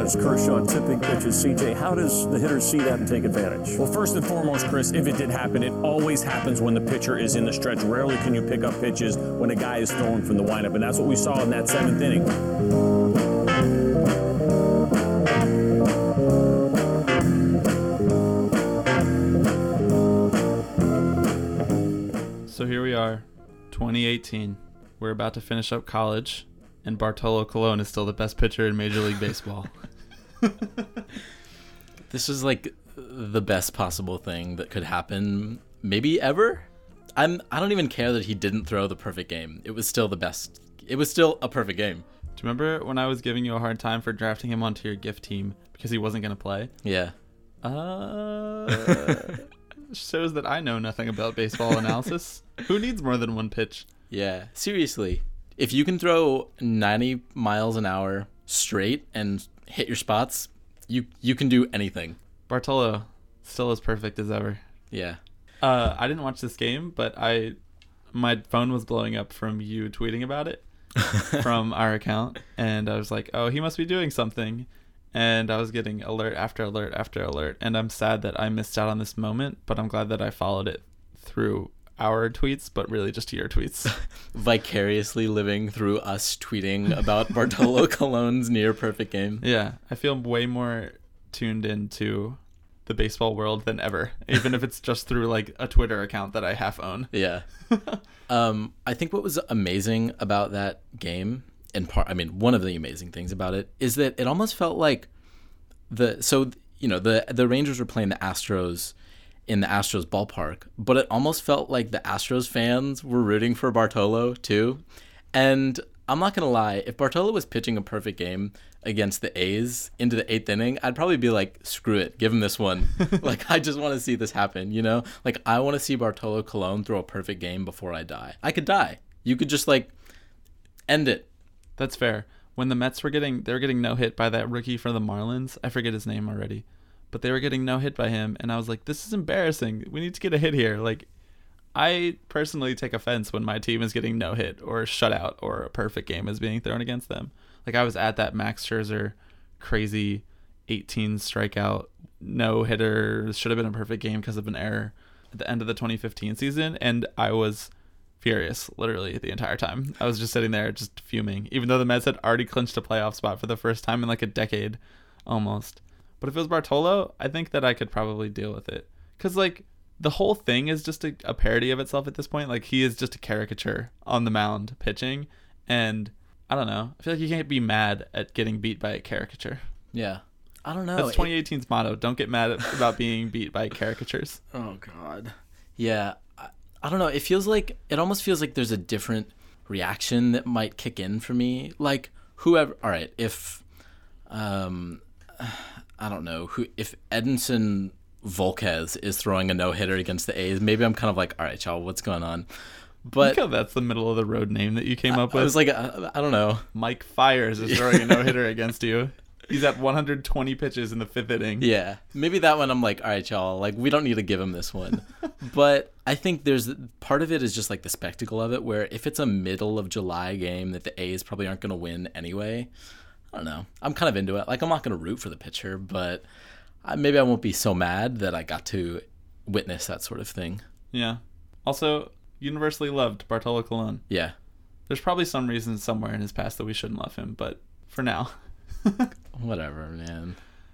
as Kershaw tipping pitches. CJ, how does the hitter see that and take advantage? Well, first and foremost, Chris, if it did happen, it always happens when the pitcher is in the stretch. Rarely can you pick up pitches when a guy is throwing from the windup, and that's what we saw in that 7th inning. So here we are, 2018. We're about to finish up college, and Bartolo Colon is still the best pitcher in Major League Baseball. This is like the best possible thing that could happen, maybe ever. I don't even care that he didn't throw the perfect game. It was still the best. It was still a perfect game. Do you remember when I was giving you a hard time for drafting him onto your gift team because he wasn't going to play? Yeah. Shows that I know nothing about baseball analysis. Who needs more than one pitch? Yeah, seriously. If you can throw 90 miles an hour straight and hit your spots, you can do anything. Bartolo, still as perfect as ever. Yeah. I didn't watch this game, but my phone was blowing up from you tweeting about it from our account, and I was like, oh, he must be doing something. And I was getting alert after alert after alert, and I'm sad that I missed out on this moment, but I'm glad that I followed it through our tweets, but really just your tweets. Vicariously living through us tweeting about Bartolo Colon's near perfect game. Yeah, I feel way more tuned into the baseball world than ever, even if it's just through like a Twitter account that I half own. Yeah. I think what was amazing about that game, one of the amazing things about it is that it almost felt like the Rangers were playing the Astros in the Astros ballpark, but it almost felt like the Astros fans were rooting for Bartolo too. And I'm not going to lie, if Bartolo was pitching a perfect game against the A's into the 8th inning, I'd probably be like, screw it, give him this one. Like, I just want to see this happen, you know? Like, I want to see Bartolo Colon throw a perfect game before I die. I could die. You could just, like, end it. That's fair. When the Mets were getting no hit by that rookie for the Marlins, I forget his name already, but they were getting no hit by him, and I was like, this is embarrassing. We need to get a hit here. Like, I personally take offense when my team is getting no hit or shutout or a perfect game is being thrown against them. Like, I was at that Max Scherzer crazy 18 strikeout no hitter, should have been a perfect game because of an error at the end of the 2015 season, and I was furious literally the entire time. I was just sitting there just fuming, even though the Mets had already clinched a playoff spot for the first time in like a decade almost. But if it was Bartolo, I think that I could probably deal with it, because like the whole thing is just a parody of itself at this point. Like, he is just a caricature on the mound pitching, and I don't know, I feel like you can't be mad at getting beat by a caricature. Yeah, I don't know, that's 2018's motto. Don't get mad about being beat by caricatures. Oh god. Yeah, I don't know. It almost feels like there's a different reaction that might kick in for me. Like, whoever, all right, if, I don't know, if Edinson Volquez is throwing a no-hitter against the A's, maybe I'm kind of like, all right, y'all, what's going on? But that's the middle of the road name that you came up with. I was like, I don't know. Mike Fiers is throwing a no-hitter against you. He's at 120 pitches in the 5th inning. Yeah. Maybe that one I'm like, all right, y'all, like, we don't need to give him this one. But I think there's part of it is just like the spectacle of it, where if it's a middle of July game that the A's probably aren't going to win anyway, I don't know. I'm kind of into it. Like, I'm not going to root for the pitcher, but maybe I won't be so mad that I got to witness that sort of thing. Yeah. Also, universally loved Bartolo Colon. Yeah. There's probably some reason somewhere in his past that we shouldn't love him, but for now. Whatever, man.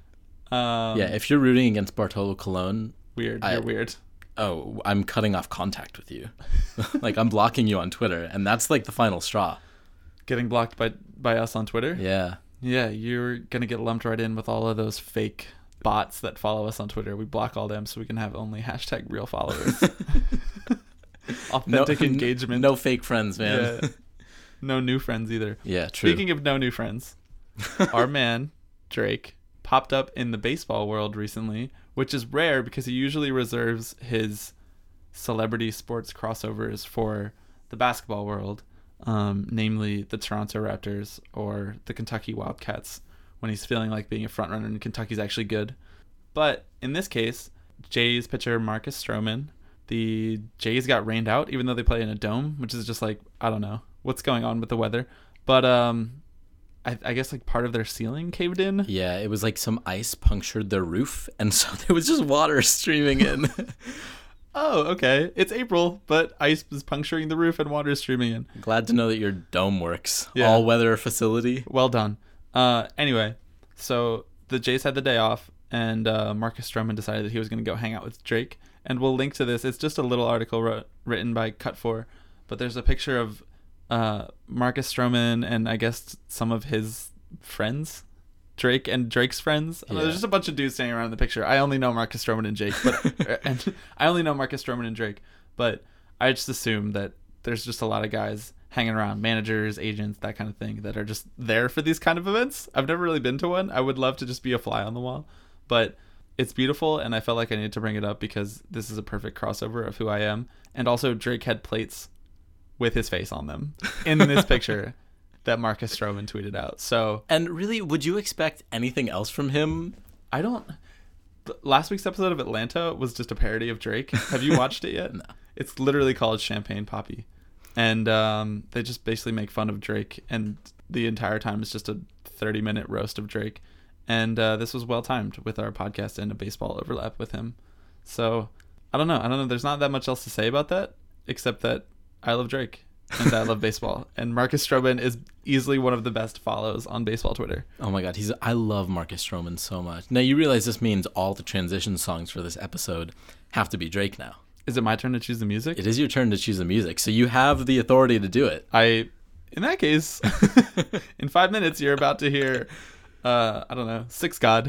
Yeah, if you're rooting against Bartolo Colon... Weird. You're weird. Oh, I'm cutting off contact with you. Like, I'm blocking you on Twitter, and that's like the final straw. Getting blocked by us on Twitter? Yeah. Yeah, you're going to get lumped right in with all of those fake bots that follow us on Twitter. We block all them so we can have only #real followers. Authentic engagement. No fake friends, man. Yeah. No new friends either. Yeah, true. Speaking of no new friends, our man, Drake, popped up in the baseball world recently, which is rare because he usually reserves his celebrity sports crossovers for the basketball world, namely the Toronto Raptors or the Kentucky Wildcats, when he's feeling like being a front runner and Kentucky's actually good. But in this case, Jays pitcher Marcus Stroman, the Jays got rained out even though they play in a dome, which is just like, I don't know what's going on with the weather. But I guess like part of their ceiling caved in. Yeah, it was like some ice punctured their roof, and so there was just water streaming in. Oh, okay. It's April, but ice is puncturing the roof and water is streaming in. Glad to know that your dome works. Yeah. All weather facility. Well done. Anyway, so the Jays had the day off, and Marcus Stroman decided that he was going to go hang out with Drake. And we'll link to this. It's just a little article written by Cut4, but there's a picture of Marcus Stroman and I guess some of his friends, Drake and Drake's friends. Yeah. There's just a bunch of dudes standing around in the picture. I only know Marcus Stroman and Drake, but I just assume that there's just a lot of guys hanging around, managers, agents, that kind of thing, that are just there for these kind of events. I've never really been to one. I would love to just be a fly on the wall, but it's beautiful, and I felt like I needed to bring it up because this is a perfect crossover of who I am. And also, Drake had plates with his face on them in this picture that Marcus Stroman tweeted out. So, And really, would you expect anything else from him? I don't. Last week's episode of Atlanta was just a parody of Drake. Have you watched it yet? No. It's literally called Champagne Poppy, and they just basically make fun of Drake, and the entire time it's just a 30-minute roast of Drake. And this was well timed with our podcast and a baseball overlap with him. So I don't know. There's not that much else to say about that, except that I love Drake and I love baseball. And Marcus Stroman is easily one of the best follows on baseball Twitter. Oh my God, I love Marcus Stroman so much. Now you realize this means all the transition songs for this episode have to be Drake now. Is it my turn to choose the music? It is your turn to choose the music, so you have the authority to do it. In that case, in 5 minutes, you're about to hear, I don't know, Six God.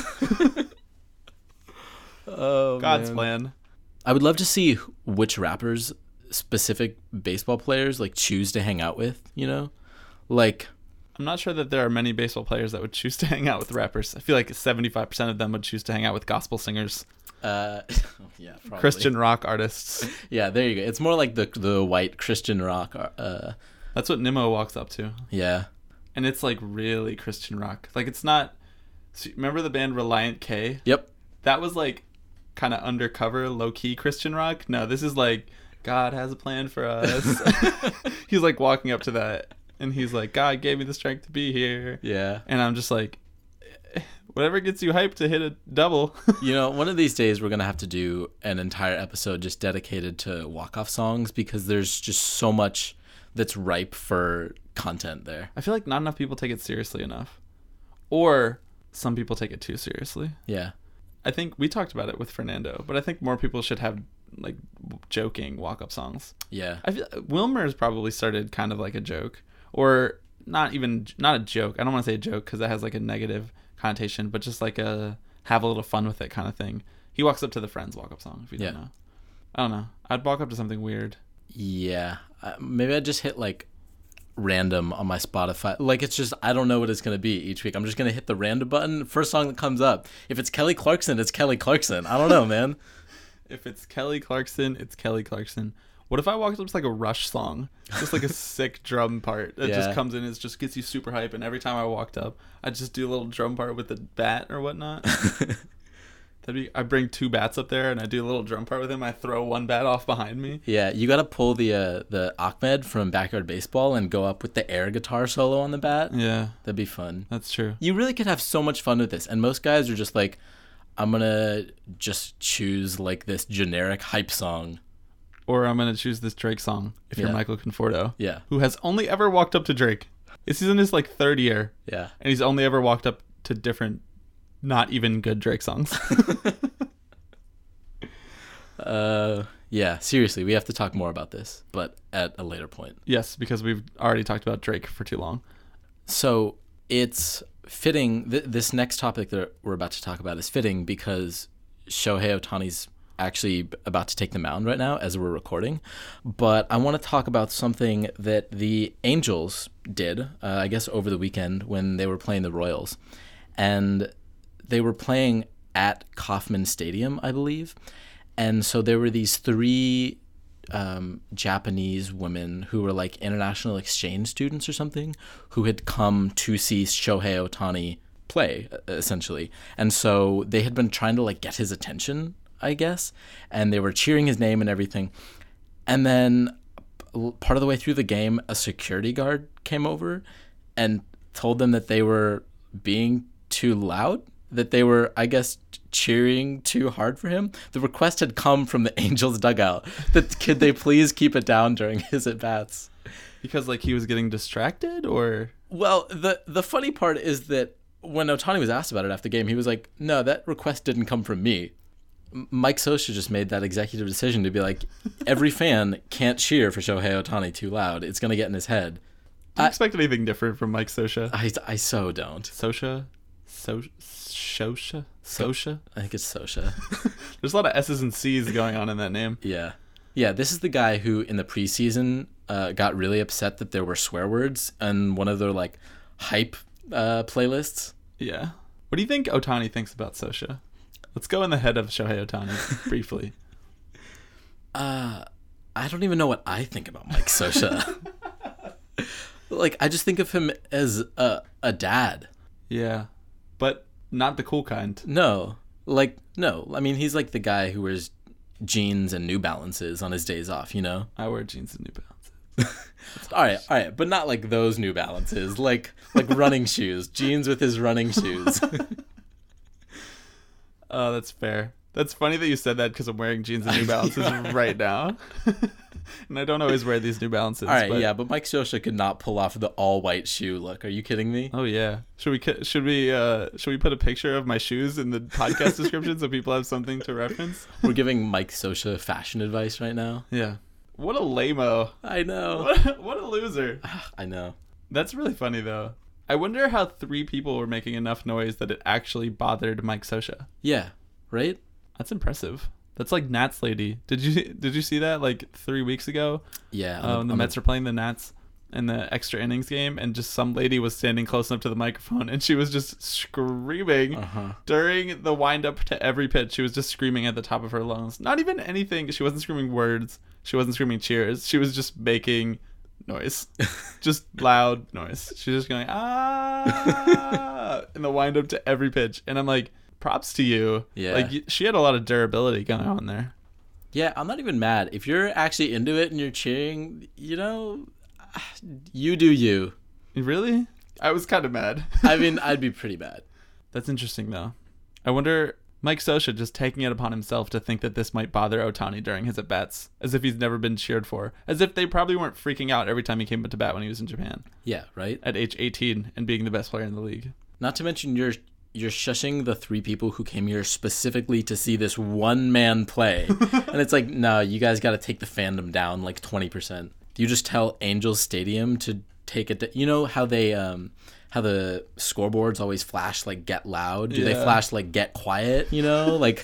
Oh, God's man. Plan. I would love to see which rappers specific baseball players like choose to hang out with, you know? Like, I'm not sure that there are many baseball players that would choose to hang out with rappers. I feel like 75% of them would choose to hang out with gospel singers, yeah, probably. Christian rock artists. Yeah, there you go. It's more like the white Christian rock. That's what Nimmo walks up to. Yeah. And it's like really Christian rock. Like it's not. So remember the band Reliant K? Yep. That was like kind of undercover, low key Christian rock. No, this is like God has a plan for us. He's like walking up to that, and he's like, God gave me the strength to be here. Yeah. And I'm just like, whatever gets you hyped to hit a double. You know, one of these days we're going to have to do an entire episode just dedicated to walk-off songs because there's just so much that's ripe for content there. I feel like not enough people take it seriously enough, or some people take it too seriously. Yeah. I think we talked about it with Fernando, but I think more people should have like joking walk-up songs. Yeah. I feel Wilmer's probably started kind of like a joke, or not a joke. I don't want to say a joke because that has like a negative connotation, but just like a have a little fun with it kind of thing. He walks up to the Friends walk-up song. If you don't know, I don't know. I'd walk up to something weird. Yeah. Maybe I'd just hit like random on my Spotify. Like it's just, I don't know what it's going to be each week. I'm just going to hit the random button. First song that comes up. If it's Kelly Clarkson, it's Kelly Clarkson. I don't know, man. If it's Kelly Clarkson, it's Kelly Clarkson. What if I walked up to like a Rush song? Just like a sick drum part that just comes in and just gets you super hype. And every time I walked up, I'd just do a little drum part with the bat or whatnot. I bring 2 bats up there and I do a little drum part with him. I throw 1 bat off behind me. Yeah, you got to pull the Ahmed from Backyard Baseball and go up with the air guitar solo on the bat. Yeah, That'd be fun. that's true. You really could have so much fun with this. And most guys are just like, I'm going to just choose like this generic hype song. Or I'm going to choose this Drake song if you're Yeah. Michael Conforto. Yeah. Who has only ever walked up to Drake. This is in his like 3rd year. Yeah. And he's only ever walked up to different, not even good Drake songs. Yeah, seriously, we have to talk more about this, but at a later point. Yes, because we've already talked about Drake for too long. So it's fitting, this next topic that we're about to talk about is fitting because Shohei Ohtani's actually about to take the mound right now as we're recording. But I want to talk about something that the Angels did, I guess over the weekend when they were playing the Royals. And they were playing at Kauffman Stadium, I believe. And so there were these 3 Japanese women who were like international exchange students or something who had come to see Shohei Ohtani play, essentially. And so they had been trying to like get his attention, I guess, and they were cheering his name and everything. And then part of the way through the game, a security guard came over and told them that they were being too loud, that they were, I guess, cheering too hard for him. The request had come from the Angels dugout that could they please keep it down during his at-bats. Because like he was getting distracted, or Well, the funny part is that when Ohtani was asked about it after the game, he was like, no, that request didn't come from me. Mike Scioscia just made that executive decision to be like, every fan can't cheer for Shohei Ohtani too loud. It's going to get in his head. do you expect anything different from Mike Scioscia? I so don't. Scioscia? Scioscia? Scioscia? I think it's Scioscia. There's a lot of S's and C's going on in that name. Yeah. Yeah, this is the guy who in the preseason got really upset that there were swear words on one of their like hype playlists. Yeah. What do you think Ohtani thinks about Scioscia? Let's go in the head of Shohei Ohtani briefly. I don't even know what I think about Mike Scioscia. Like, I just think of him as a dad. Yeah. But not the cool kind. No. I mean, he's like the guy who wears jeans and New Balances on his days off, you know? I wear jeans and New Balances. All right, but not like those New Balances, like running shoes, jeans with his running shoes. Oh, that's fair. That's funny that you said that because I'm wearing jeans and New Balances right now. And I don't always wear these New Balances. All right, but Mike Scioscia could not pull off the all-white shoe look. Are you kidding me? Oh yeah. Should we put a picture of my shoes in the podcast description so people have something to reference? We're giving Mike Scioscia fashion advice right now. Yeah. What a lame-o. I know. What a loser. I know. That's really funny though. I wonder how 3 people were making enough noise that it actually bothered Mike Scioscia. Yeah, right? That's impressive. That's like Nats lady. Did you see that like 3 weeks ago? Yeah. When the Mets are playing the Nats in the extra innings game, and just some lady was standing close enough to the microphone, and she was just screaming during the windup to every pitch. She was just screaming at the top of her lungs. Not even anything. She wasn't screaming words. She wasn't screaming cheers. She was just making noise, just loud noise. She's just going in the windup to every pitch, and I'm like, props to you. Yeah, like she had a lot of durability going on there. Yeah, I'm not even mad if you're actually into it and you're cheering. You know, you do you. Really? I was kind of mad. I mean, I'd be pretty mad. That's interesting though. I wonder. Mike Scioscia just taking it upon himself to think that this might bother Ohtani during his at-bats, as if he's never been cheered for, as if they probably weren't freaking out every time he came to bat when he was in Japan. Yeah, right? At age 18 and being the best player in the league. Not to mention you're shushing the 3 people who came here specifically to see this one man play. And it's like, no, you guys got to take the fandom down like 20%. Do you just tell Angels Stadium to take it? You know how they how the scoreboards always flash like get loud? Do they flash like get quiet, you know? like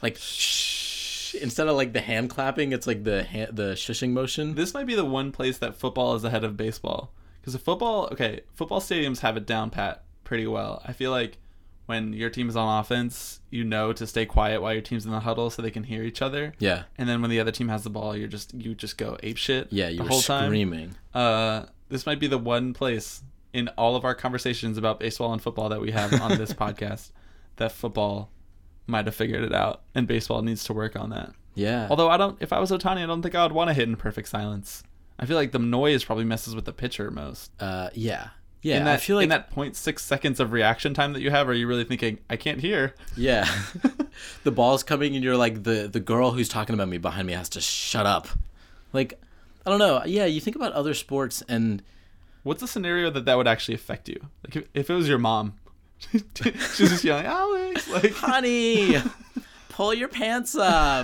shh. Instead of like the hand clapping, it's like the shushing motion. This might be the one place that football is ahead of baseball. Because football stadiums have it down pat pretty well. I feel like when your team is on offense, you know to stay quiet while your team's in the huddle so they can hear each other. Yeah. And then when the other team has the ball, you just go ape shit. Yeah, you the were whole screaming. This might be the one place in all of our conversations about baseball and football that we have on this podcast that football might have figured it out and baseball needs to work on that. Yeah. Although if I was Ohtani, I don't think I would want to hit in perfect silence. I feel like the noise probably messes with the pitcher most. Yeah. Yeah, I feel like in that 0.6 seconds of reaction time that you have, are you really thinking, I can't hear? Yeah. The ball's coming and you're like, the girl who's talking about me behind me has to shut up. Like, I don't know. Yeah, you think about other sports and... What's a scenario that would actually affect you? Like if it was your mom, she's just yelling, Alex, like, honey, pull your pants up.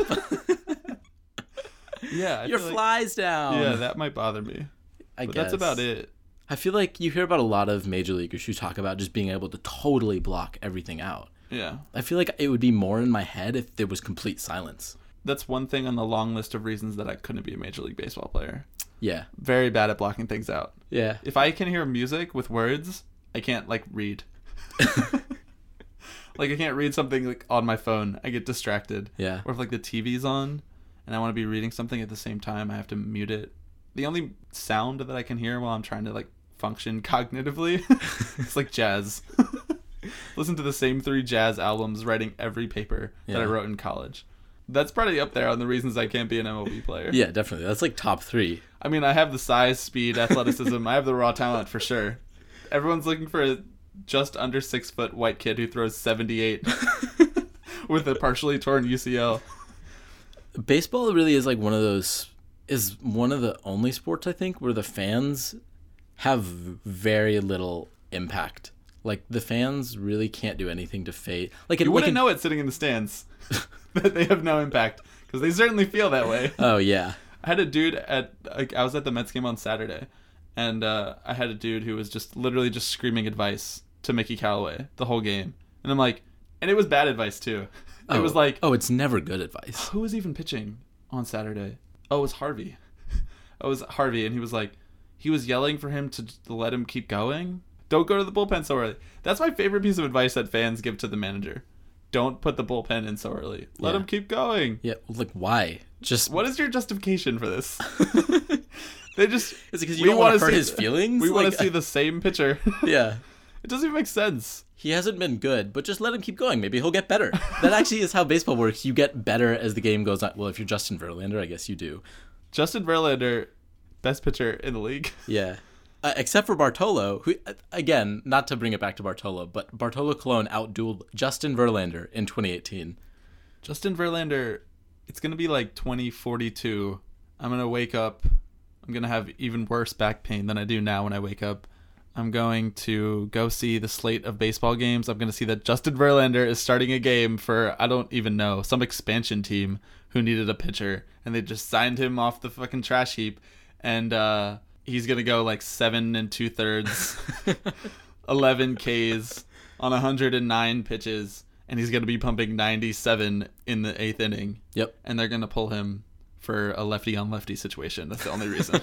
Yeah, your fly's down. Yeah, that might bother me. I guess that's about it. I feel like you hear about a lot of major leaguers who talk about just being able to totally block everything out. Yeah. I feel like it would be more in my head if there was complete silence. That's one thing on the long list of reasons that I couldn't be a Major League Baseball player. Yeah. Very bad at blocking things out. Yeah. If I can hear music with words, I can't, like, read. Like, I can't read something, like, on my phone. I get distracted. Yeah. Or if, like, the TV's on and I want to be reading something at the same time, I have to mute it. The only sound that I can hear while I'm trying to, like, function cognitively is, like, jazz. Listen to the same 3 jazz albums, writing every paper that I wrote in college. That's probably up there on the reasons I can't be an MLB player. Yeah, definitely. That's like top 3. I mean, I have the size, speed, athleticism. I have the raw talent for sure. Everyone's looking for a just under 6 foot white kid who throws 78 with a partially torn UCL. Baseball really is like one of the only sports I think where the fans have very little impact. Like the fans really can't do anything to fade. Like You wouldn't know it sitting in the stands that they have no impact because they certainly feel that way. Oh yeah. I had a dude I was at the Mets game on Saturday, and I had a dude who was just literally just screaming advice to Mickey Callaway the whole game, and I'm like, and it was bad advice too. It was like, it's never good advice. who was even pitching on Saturday? Oh, it was Harvey. And he was yelling for him to let him keep going. Don't go to the bullpen so early. That's my favorite piece of advice that fans give to the manager. Don't put the bullpen in so early. Let him keep going. Yeah, like why? Just What is your justification for this? They just is it because you don't want to hurt his feelings? We want to see the same pitcher. Yeah. It doesn't even make sense. He hasn't been good, but just let him keep going. Maybe he'll get better. That actually is how baseball works. You get better as the game goes on. Well, if you're Justin Verlander, I guess you do. Justin Verlander, best pitcher in the league. Yeah. Except for Bartolo, who, again, not to bring it back to Bartolo, but Bartolo Colon outdueled Justin Verlander in 2018. Justin Verlander, it's going to be like 2042. I'm going to wake up. I'm going to have even worse back pain than I do now when I wake up. I'm going to go see the slate of baseball games. I'm going to see that Justin Verlander is starting a game for, I don't even know, some expansion team who needed a pitcher. And they just signed him off the fucking trash heap. And he's going to go like 7 2/3, 11 Ks on 109 pitches. And he's going to be pumping 97 in the 8th inning. Yep. And they're going to pull him for a lefty on lefty situation. That's the only reason.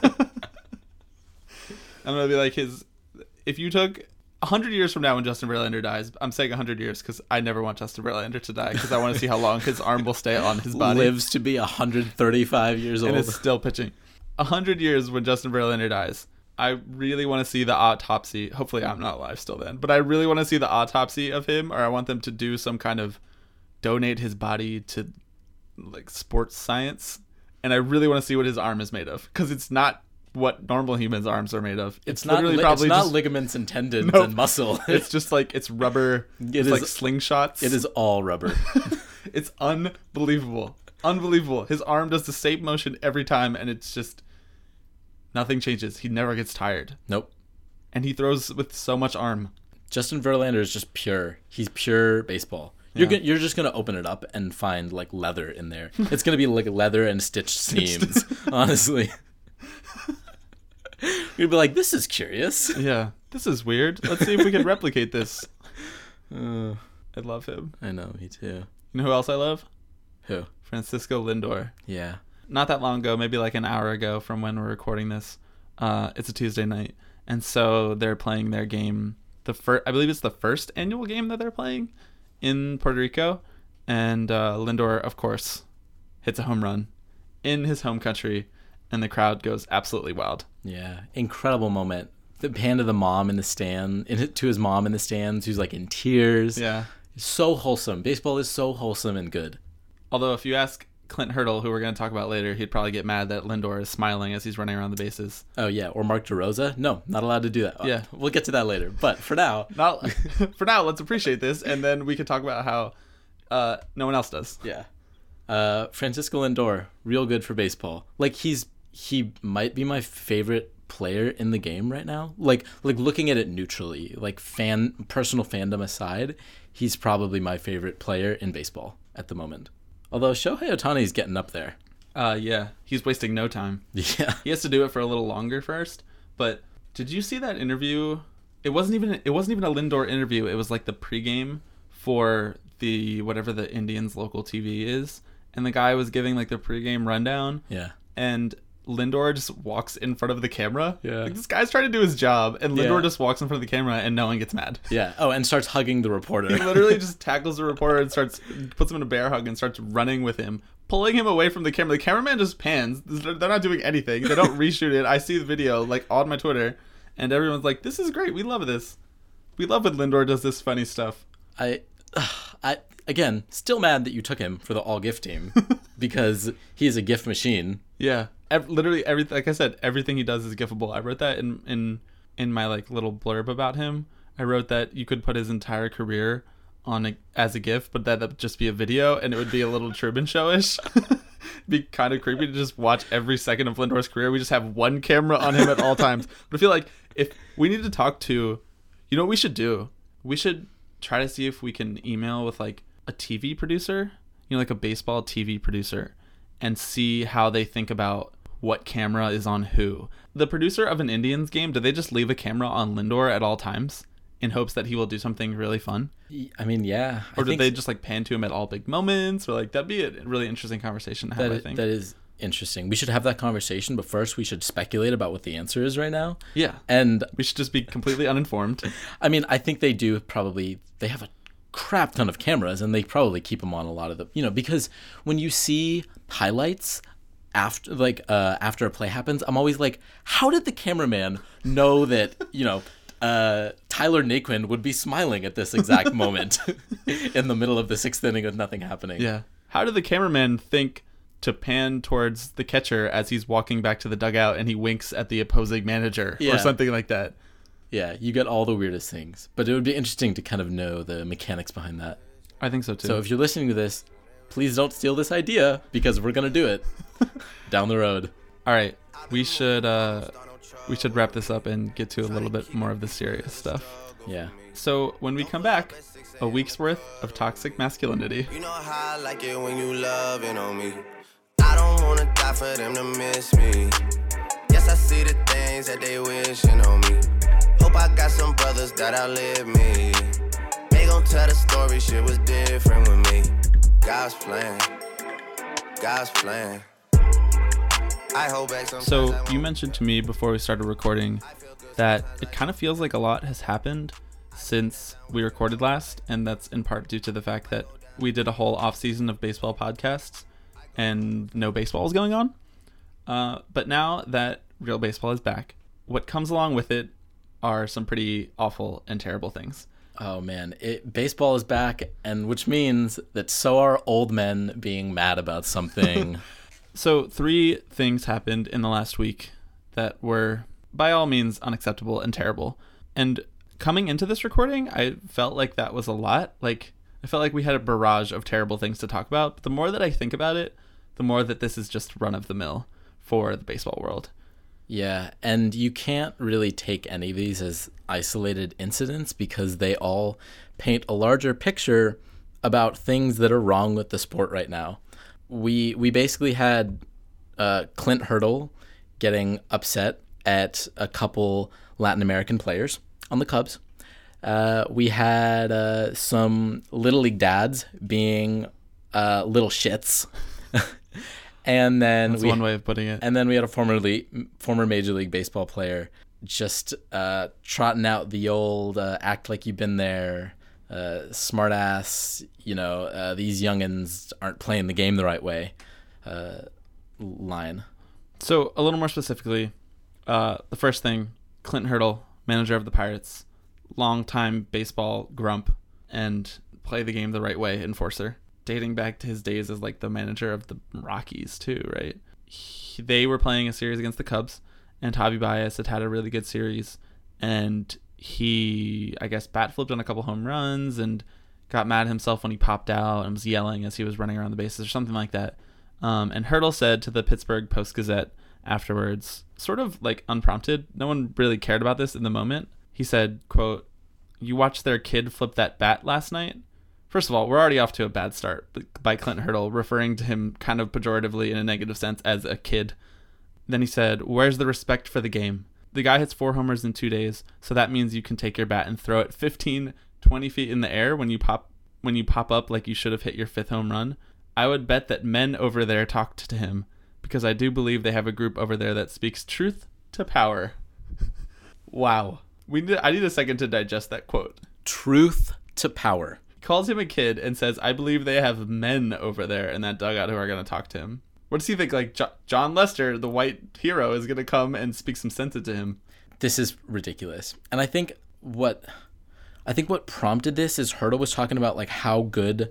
I'm going to be like if you took 100 years from now when Justin Verlander dies, I'm saying 100 years because I never want Justin Verlander to die because I want to see how long his arm will stay on his body. Lives to be 135 years old. And is still pitching. 100 years when Justin Verlander dies, I really want to see the autopsy. Hopefully I'm not alive still then, but I really want to see the autopsy of him, or I want them to do some kind of donate his body to like sports science. And I really want to see what his arm is made of because it's not what normal humans' arms are made of. It's not just ligaments and tendons and muscle. It's just like it's rubber. It's like slingshots. It is all rubber. It's unbelievable. Unbelievable. His arm does the same motion every time, and it's just nothing changes. He never gets tired. Nope. And he throws with so much arm. Justin Verlander is just pure. He's pure baseball. Yeah. You're just gonna open it up and find like leather in there. It's gonna be like leather and stitched seams. Honestly. You'd be like, this is curious. Yeah, this is weird. Let's see if we can replicate this. I love him. I know, me too. You know who else I love? Who? Francisco Lindor. Yeah. Not that long ago, maybe like an hour ago from when we're recording this. It's a Tuesday night, and so they're playing their game. I believe it's the first annual game that they're playing in Puerto Rico, and Lindor, of course, hits a home run in his home country, and the crowd goes absolutely wild. Yeah, incredible moment. The hand of the mom in the stand, to his mom in the stands, who's like in tears. Yeah, so wholesome. Baseball is so wholesome and good. Although if you ask Clint Hurdle, who we're going to talk about later, he'd probably get mad that Lindor is smiling as he's running around the bases. Oh yeah, or Mark DeRosa. No, not allowed to do that. Yeah, we'll get to that later. But for now, let's appreciate this, and then we can talk about how no one else does. Yeah. Francisco Lindor, real good for baseball. Like he might be my favorite player in the game right now. Like looking at it neutrally, like personal fandom aside, he's probably my favorite player in baseball at the moment. Although Shohei Ohtani's getting up there. Yeah, he's wasting no time. Yeah. He has to do it for a little longer first. But did you see that interview? It wasn't even a Lindor interview. It was like the pregame for whatever the Indians local TV is, and the guy was giving like the pregame rundown. Yeah. And Lindor just walks in front of the camera. Yeah. Like, this guy's trying to do his job, and Lindor just walks in front of the camera, and no one gets mad. Yeah. Oh, and starts hugging the reporter. He literally just tackles the reporter and puts him in a bear hug and starts running with him, pulling him away from the camera. The cameraman just pans. They're not doing anything. They don't reshoot it. I see the video like on my Twitter, and everyone's like, "This is great. We love this. We love when Lindor does this funny stuff." I again, still mad that you took him for the all gift team because he's a gift machine. Yeah. Literally everything. Like I said, everything he does is giftable. I wrote that in in my like little blurb about him, I wrote that you could put his entire career on as a GIF, but that would just be a video, and it would be a little Truman Show-ish. Be kind of creepy to just watch every second of Lindor's career. We just have one camera on him at all times. But I feel like if we need to talk to, you know what we should do? We should try to see if we can email with like a TV producer, you know, like a baseball TV producer, and see how they think about what camera is on who. The producer of an Indians game, do they just leave a camera on Lindor at all times in hopes that he will do something really fun? I mean, yeah. Or do they just like pan to him at all big moments? Or like, that'd be a really interesting conversation to have, I think. That is interesting. We should have that conversation, but first we should speculate about what the answer is right now. Yeah. And we should just be completely uninformed. I mean, I think they have a crap ton of cameras, and they probably keep them on a lot of the, you know, because when you see highlights after a play happens, I'm always like, how did the cameraman know that, you know, Tyler Naquin would be smiling at this exact moment in the middle of the sixth inning with nothing happening? Yeah. How did the cameraman think to pan towards the catcher as he's walking back to the dugout and he winks at the opposing manager or something like that? Yeah, you get all the weirdest things. But it would be interesting to kind of know the mechanics behind that. I think so too. So if you're listening to this, please don't steal this idea, because we're going to do it down the road. All right. We should wrap this up and get to a little bit more of the serious stuff. Yeah. So when we come back, a week's worth of toxic masculinity. You know how I like it when you loving on me. I don't want to die for them to miss me. Yes, I see the things that they wishing on me. Hope I got some brothers that outlive me. They gon' tell the story, shit was different with me. God's plan. God's plan. I hold back sometimes. So you mentioned to me before we started recording that it kind of feels like a lot has happened since we recorded last, and that's in part due to the fact that we did a whole off season of baseball podcasts and no baseball is going on. But now that real baseball is back, what comes along with it are some pretty awful and terrible things. Oh man, baseball is back, and which means that so are old men being mad about something. So 3 things happened in the last week that were by all means unacceptable and terrible. And coming into this recording, I felt like that was a lot. Like, I felt like we had a barrage of terrible things to talk about. But the more that I think about it, the more that this is just run of the mill for the baseball world. Yeah, and you can't really take any of these as isolated incidents, because they all paint a larger picture about things that are wrong with the sport right now. We basically had Clint Hurdle getting upset at a couple Latin American players on the Cubs. We had some Little League dads being little shits. And then That's one way of putting it. And then we had a former Major League Baseball player just trotting out the old act like you've been there, smart ass, these youngins aren't playing the game the right way line. So a little more specifically, the first thing, Clint Hurdle, manager of the Pirates, longtime baseball grump and play the game the right way enforcer, dating back to his days as like the manager of the Rockies too, right? They were playing a series against the Cubs, and Javi Baez had a really good series, and he, I guess, bat flipped on a couple home runs and got mad at himself when he popped out and was yelling as he was running around the bases or something like that. And Hurdle said to the Pittsburgh Post-Gazette afterwards, sort of like unprompted, no one really cared about this in the moment. He said, quote, "You watched their kid flip that bat last night?" First of all, we're already off to a bad start by Clint Hurdle, referring to him kind of pejoratively in a negative sense as a kid. Then he said, "Where's the respect for the game? The guy hits 4 homers in 2 days, so that means you can take your bat and throw it 15, 20 feet in the air when you pop up like you should have hit your 5th home run. I would bet that men over there talked to him, because I do believe they have a group over there that speaks truth to power." Wow. I need a second to digest that quote. Truth to power. Calls him a kid and says, "I believe they have men over there in that dugout who are going to talk to him." What does he think? Like John Lester, the white hero, is going to come and speak some sense into him? This is ridiculous. And I think what prompted this is Hurdle was talking about like how good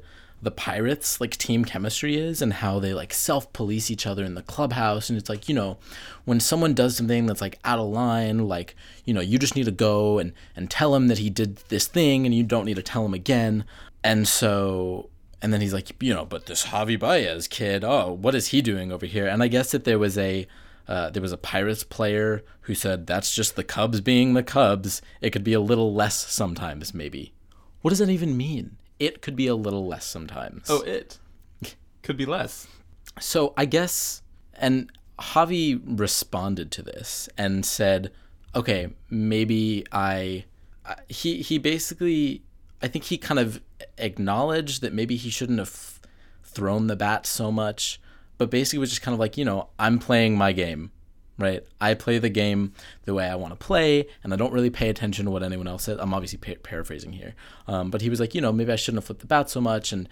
the Pirates like team chemistry is and how they like self-police each other in the clubhouse. And it's like, when someone does something that's like out of line, like, you just need to go and tell him that he did this thing and you don't need to tell him again. And then he's like, but this Javi Baez kid, oh, what is he doing over here? And I guess that there was a Pirates player who said that's just the Cubs being the Cubs. It could be a little less sometimes, maybe. What does that even mean? It could be a little less sometimes. Oh, it could be less. So I guess, and Javi responded to this and said, okay, maybe he basically, I think he kind of acknowledged that maybe he shouldn't have thrown the bat so much, but basically was just kind of like, I'm playing my game, right? I play the game the way I want to play, and I don't really pay attention to what anyone else says. I'm obviously paraphrasing here. But he was like, maybe I shouldn't have flipped the bat so much, and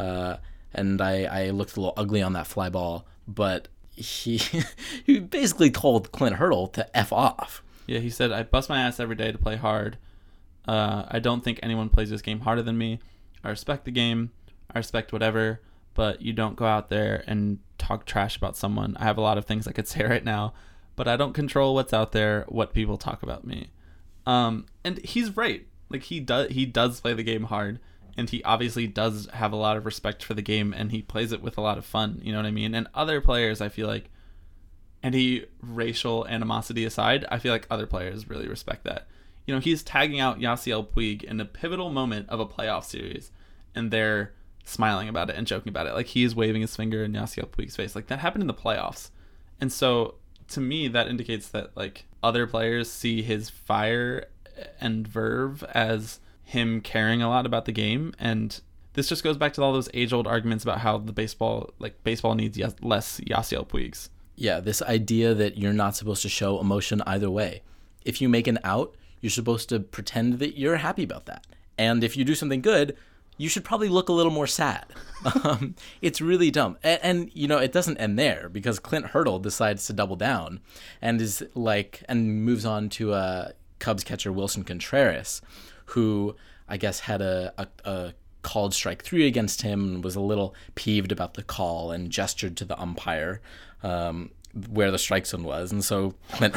I looked a little ugly on that fly ball. But he basically told Clint Hurdle to F off. Yeah, he said, I bust my ass every day to play hard. I don't think anyone plays this game harder than me. I respect the game. I respect whatever. But you don't go out there and talk trash about someone. I have a lot of things I could say right now, but I don't control what's out there, what people talk about me. And he's right. Like, he does play the game hard, and he obviously does have a lot of respect for the game, and he plays it with a lot of fun. You know what I mean? And other players, I feel like, any racial animosity aside, I feel like other players really respect that. He's tagging out Yasiel Puig in a pivotal moment of a playoff series, and they're smiling about it and joking about it. Like, he's waving his finger in Yasiel Puig's face. Like, that happened in the playoffs. And so, to me, that indicates that, like, other players see his fire and verve as him caring a lot about the game. And this just goes back to all those age-old arguments about how baseball needs less Yasiel Puigs. Yeah, this idea that you're not supposed to show emotion either way. If you make an out, you're supposed to pretend that you're happy about that. And if you do something good, you should probably look a little more sad. It's really dumb. And it doesn't end there, because Clint Hurdle decides to double down and moves on to Cubs catcher Wilson Contreras, who I guess had a called strike 3 against him and was a little peeved about the call and gestured to the umpire where the strike zone was. And so Clint...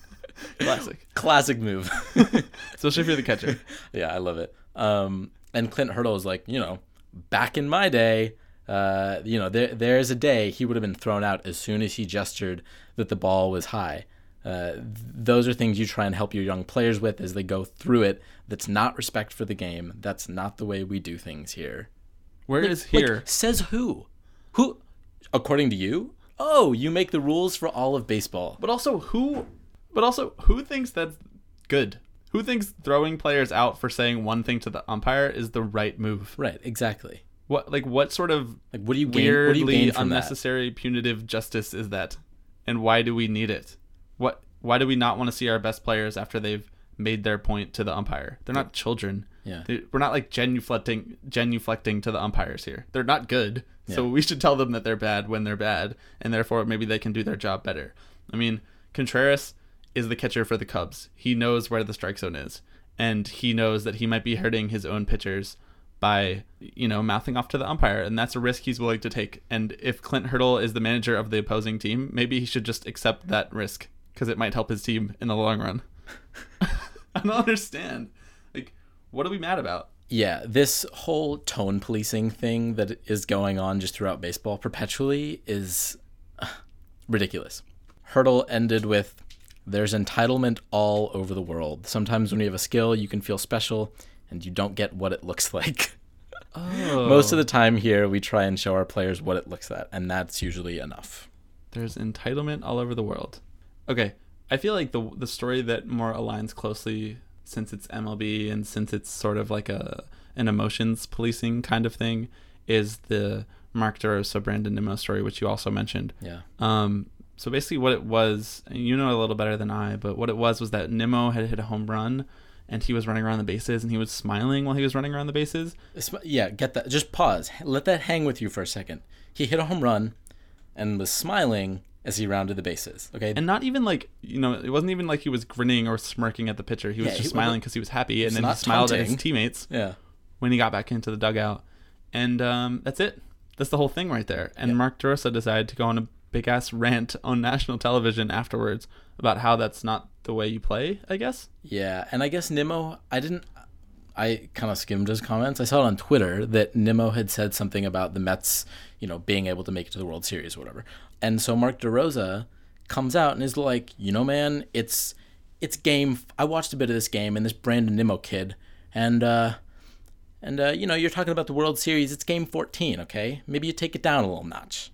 Classic move. Especially if you're the catcher. Yeah, I love it. And Clint Hurdle is like, back in my day, there's a day he would have been thrown out as soon as he gestured that the ball was high. Those are things you try and help your young players with as they go through it. That's not respect for the game. That's not the way we do things here. Where is here? Says who? Who? According to you? Oh, you make the rules for all of baseball. But also, who thinks that's good? Who thinks throwing players out for saying one thing to the umpire is the right move? Right, exactly. What sort of what do you weirdly gain from unnecessary that? Punitive justice is that? And why do we need it? Why do we not want to see our best players after they've made their point to the umpire? They're not children. Yeah. We're not like genuflecting to the umpires here. They're not good. Yeah. So we should tell them that they're bad when they're bad, and therefore maybe they can do their job better. I mean, Contreras is the catcher for the Cubs. He knows where the strike zone is, and he knows that he might be hurting his own pitchers by, mouthing off to the umpire, and that's a risk he's willing to take. And if Clint Hurdle is the manager of the opposing team, maybe he should just accept that risk, because it might help his team in the long run. I don't understand. Like, what are we mad about? Yeah, this whole tone policing thing that is going on just throughout baseball perpetually is ridiculous. Hurdle ended with, there's entitlement all over the world. Sometimes when you have a skill, you can feel special, and you don't get what it looks like. Oh. Most of the time here, we try and show our players what it looks like, and that's usually enough. There's entitlement all over the world. Okay, I feel like the story that more aligns closely, since it's MLB and since it's sort of like an emotions policing kind of thing, is the Mark DeRosa, Brandon Nimmo story, which you also mentioned. Yeah. So basically what it was, and you know a little better than I, but what it was that Nimmo had hit a home run, and he was running around the bases, and he was smiling while he was running around the bases. Yeah, get that. Just pause. Let that hang with you for a second. He hit a home run and was smiling as he rounded the bases. Okay. And not even like, it wasn't even like he was grinning or smirking at the pitcher. He was just smiling because he was happy, and then he smiled at his teammates when he got back into the dugout. And that's it. That's the whole thing right there. And Mark DeRosa decided to go on a big-ass rant on national television afterwards about how that's not the way you play, I guess. Yeah, and I guess Nimmo, I kind of skimmed his comments. I saw it on Twitter that Nimmo had said something about the Mets, being able to make it to the World Series or whatever. And so Mark DeRosa comes out and is like, man, it's game. I watched a bit of this game and this Brandon Nimmo kid, and you're talking about the World Series. It's game 14, okay? Maybe you take it down a little notch.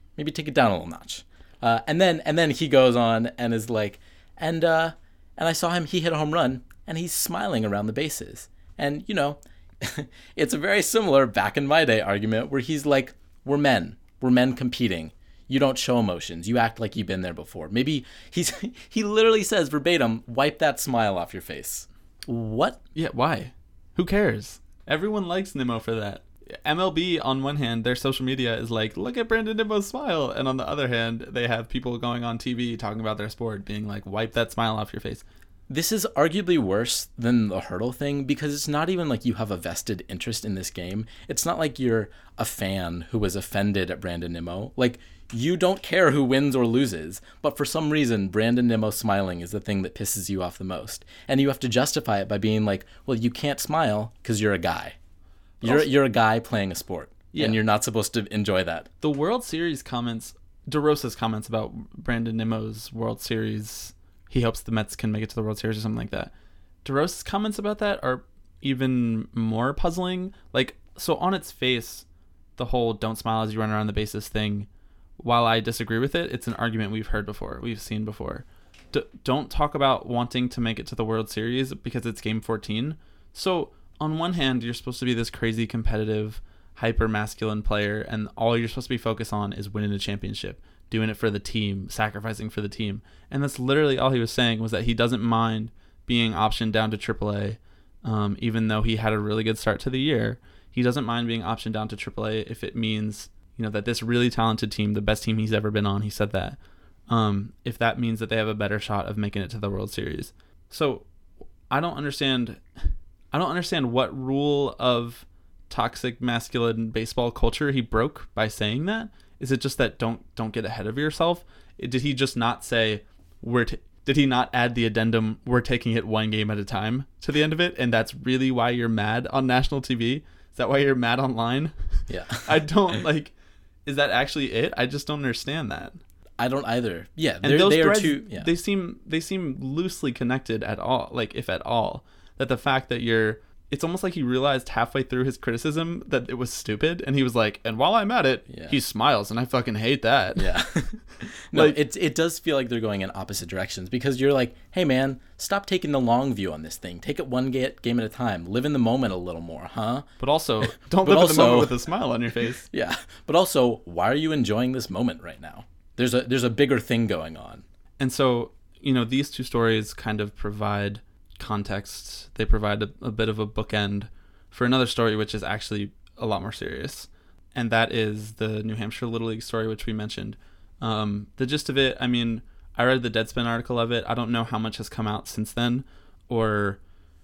And then he goes on and is like, and I saw him. He hit a home run and he's smiling around the bases. And it's a very similar back in my day argument where he's like, we're men competing. You don't show emotions. You act like you've been there before. Maybe he literally says verbatim, wipe that smile off your face. What? Yeah, why? Who cares? Everyone likes Nimmo for that. MLB, on one hand, their social media is like, look at Brandon Nimmo's smile. And on the other hand, they have people going on TV talking about their sport, being like, wipe that smile off your face. This is arguably worse than the hurdle thing because it's not even like you have a vested interest in this game. It's not like you're a fan who was offended at Brandon Nimmo. Like, you don't care who wins or loses, but for some reason, Brandon Nimmo smiling is the thing that pisses you off the most. And you have to justify it by being like, well, you can't smile because you're a guy. You're a guy playing a sport, and you're not supposed to enjoy that. The World Series comments, DeRosa's comments about Brandon Nimmo's World Series, he hopes the Mets can make it to the World Series or something like that. DeRosa's comments about that are even more puzzling. Like, so on its face, the whole don't smile as you run around the bases thing, while I disagree with it, it's an argument we've seen before. Don't talk about wanting to make it to the World Series because it's game 14. So on one hand, you're supposed to be this crazy competitive, hyper masculine player, and all you're supposed to be focused on is winning a championship, doing it for the team, sacrificing for the team. And that's literally all he was saying, was that he doesn't mind being optioned down to AAA, even though he had a really good start to the year. He doesn't mind being optioned down to AAA if it means, that this really talented team, the best team he's ever been on, he said that, if that means that they have a better shot of making it to the World Series. So I don't understand what rule of toxic masculine baseball culture he broke by saying that. Is it just that don't get ahead of yourself? Did he just not say did he not add the addendum, we're taking it one game at a time to the end of it, and that's really why you're mad on national TV? Is that why you're mad online? Yeah. I don't is that actually it? I just don't understand that. I don't either. Yeah, and those threads, yeah. They seem loosely connected at all, like if at all. That the fact that it's almost like he realized halfway through his criticism that it was stupid, and he was like, and while I'm at it, he smiles, and I fucking hate that. Yeah. No, it does feel like they're going in opposite directions, because you're like, hey man, stop taking the long view on this thing. Take it one game at a time. Live in the moment a little more, huh? But also, don't live in the moment with a smile on your face. Yeah. But also, why are you enjoying this moment right now? There's a bigger thing going on. And so, these two stories kind of provide context. They provide a bit of a bookend for another story, which is actually a lot more serious, and that is the New Hampshire Little League story, which we mentioned. The gist of it, I read the Deadspin article of it. I don't know how much has come out since then, or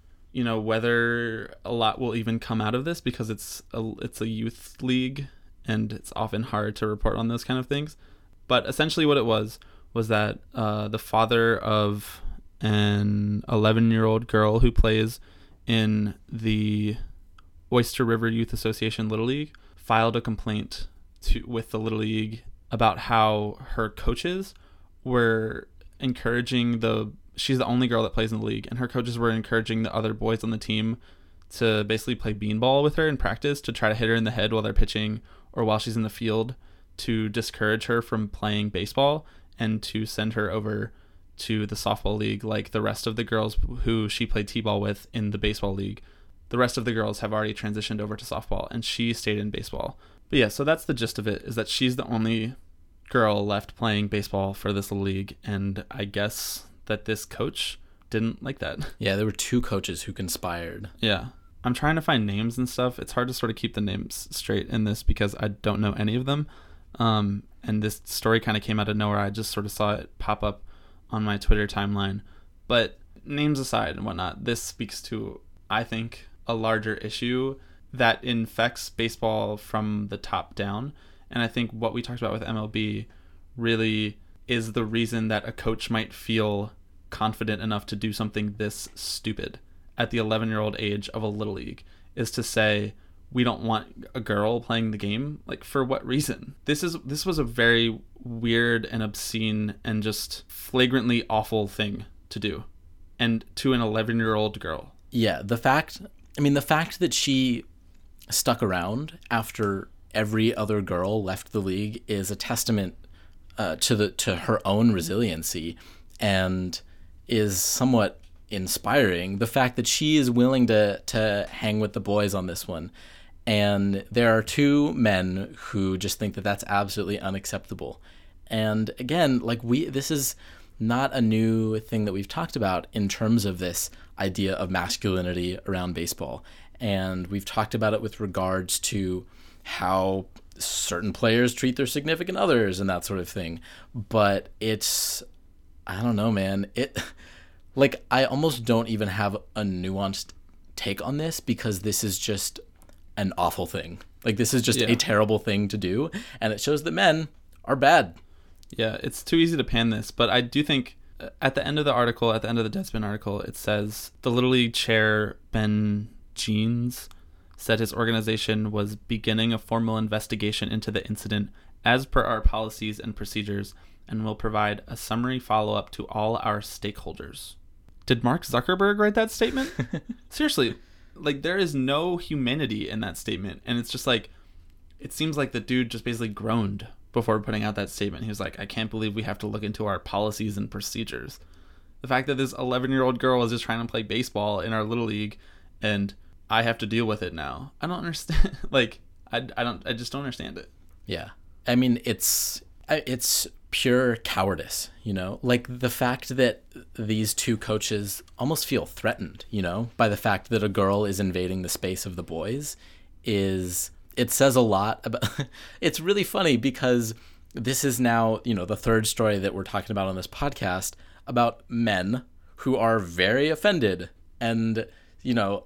whether a lot will even come out of this, because it's a youth league and it's often hard to report on those kind of things. But essentially what it was that the father of an 11-year-old girl who plays in the Oyster River Youth Association Little League filed a complaint with the Little League about how her coaches were encouraging she's the only girl that plays in the league, and her coaches were encouraging the other boys on the team to basically play beanball with her in practice, to try to hit her in the head while they're pitching or while she's in the field, to discourage her from playing baseball and to send her over to the softball league like the rest of the girls who she played t-ball with in the baseball league. The rest of the girls have already transitioned over to softball, and she stayed in baseball. But yeah, so that's the gist of it, is that she's the only girl left playing baseball for this little league, and I guess that this coach didn't like that. Yeah, there were two coaches who conspired. Yeah. I'm trying to find names and stuff. It's hard to sort of keep the names straight in this because I don't know any of them. And this story kind of came out of nowhere. I just sort of saw it pop up on my Twitter timeline. But names aside and whatnot, this speaks to, I think, a larger issue that infects baseball from the top down. And I think what we talked about with MLB really is the reason that a coach might feel confident enough to do something this stupid at the 11-year-old age of a little league, is to say, we don't want a girl playing the game. Like, for what reason? This was a very weird and obscene and just flagrantly awful thing to do, and to an 11-year-old girl. Yeah, the fact that she stuck around after every other girl left the league is a testament to her own resiliency, and is somewhat inspiring. The fact that she is willing to hang with the boys on this one, and there are two men who just think that that's absolutely unacceptable. And again, like, this is not a new thing that we've talked about in terms of this idea of masculinity around baseball. And we've talked about it with regards to how certain players treat their significant others and that sort of thing. But I don't know, man. I almost don't even have a nuanced take on this, because this is just an awful thing. Like, this is just a terrible thing to do. And it shows that men are bad. Yeah, it's too easy to pan this, but I do think at the end of the article, at the end of the Deadspin article, it says the Little League chair, Ben Jeans, said his organization was beginning a formal investigation into the incident as per our policies and procedures, and will provide a summary follow-up to all our stakeholders. Did Mark Zuckerberg write that statement? Seriously, like, there is no humanity in that statement, and it's just like, it seems like the dude just basically groaned before putting out that statement. He was like, I can't believe we have to look into our policies and procedures. The fact that this 11-year-old girl is just trying to play baseball in our little league, and I have to deal with it now. I don't understand. Like, I just don't understand it. Yeah. I mean, it's pure cowardice, you know? Like, the fact that these two coaches almost feel threatened, you know, by the fact that a girl is invading the space of the boys it says a lot about. It's really funny, because this is now, you know, the third story that we're talking about on this podcast about men who are very offended and, you know,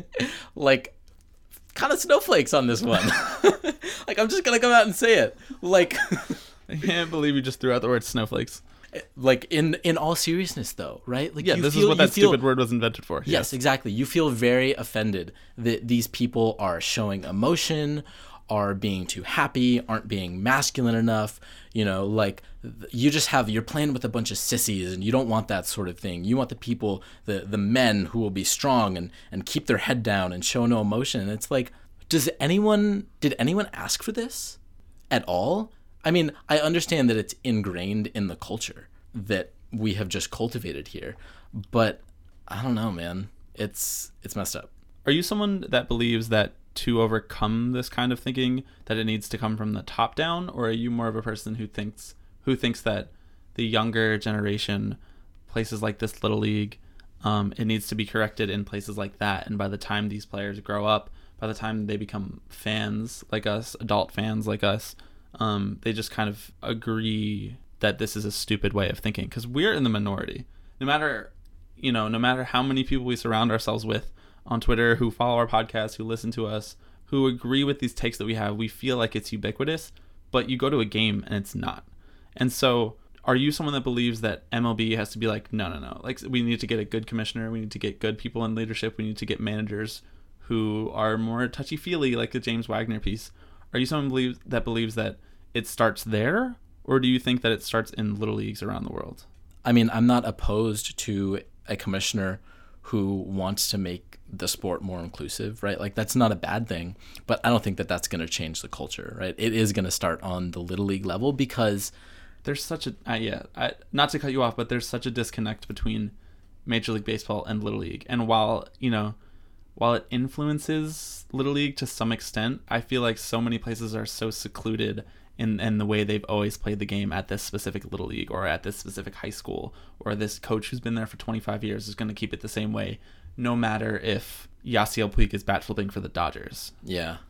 like, kind of snowflakes on this one. Like, I'm just gonna come out and say it. Like, I can't believe you just threw out the word snowflakes. Like, in all seriousness, though, right? Like, yeah, this is what that stupid word was invented for. Yes, exactly. You feel very offended that these people are showing emotion, are being too happy, aren't being masculine enough. You know, like, you're playing with a bunch of sissies, and you don't want that sort of thing. You want the people, the men who will be strong and keep their head down and show no emotion. And it's like, did anyone ask for this at all? I mean, I understand that it's ingrained in the culture that we have just cultivated here, but I don't know, man. It's messed up. Are you someone that believes that to overcome this kind of thinking, that it needs to come from the top down, or are you more of a person who thinks that the younger generation, places like this little league, it needs to be corrected in places like that, and by the time these players grow up, by the time they become fans like us, adult fans like us, they just kind of agree that this is a stupid way of thinking, because we're in the minority. No matter how many people we surround ourselves with on Twitter who follow our podcast, who listen to us, who agree with these takes that we have, we feel like it's ubiquitous, but you go to a game and it's not. And so are you someone that believes that MLB has to be like, no, like, we need to get a good commissioner, we need to get good people in leadership, we need to get managers who are more touchy-feely, like the James Wagner piece? Are you someone that believes that it starts there, or do you think that it starts in little leagues around the world? I mean, I'm not opposed to a commissioner who wants to make the sport more inclusive, right? Like, that's not a bad thing, but I don't think that that's going to change the culture, right? It is going to start on the little league level, because there's such a not to cut you off, but there's such a disconnect between Major League Baseball and Little League. And while it influences Little League to some extent, I feel like so many places are so secluded in the way they've always played the game at this specific Little League or at this specific high school, or this coach who's been there for 25 years is going to keep it the same way, no matter if Yasiel Puig is bat flipping for the Dodgers. Yeah.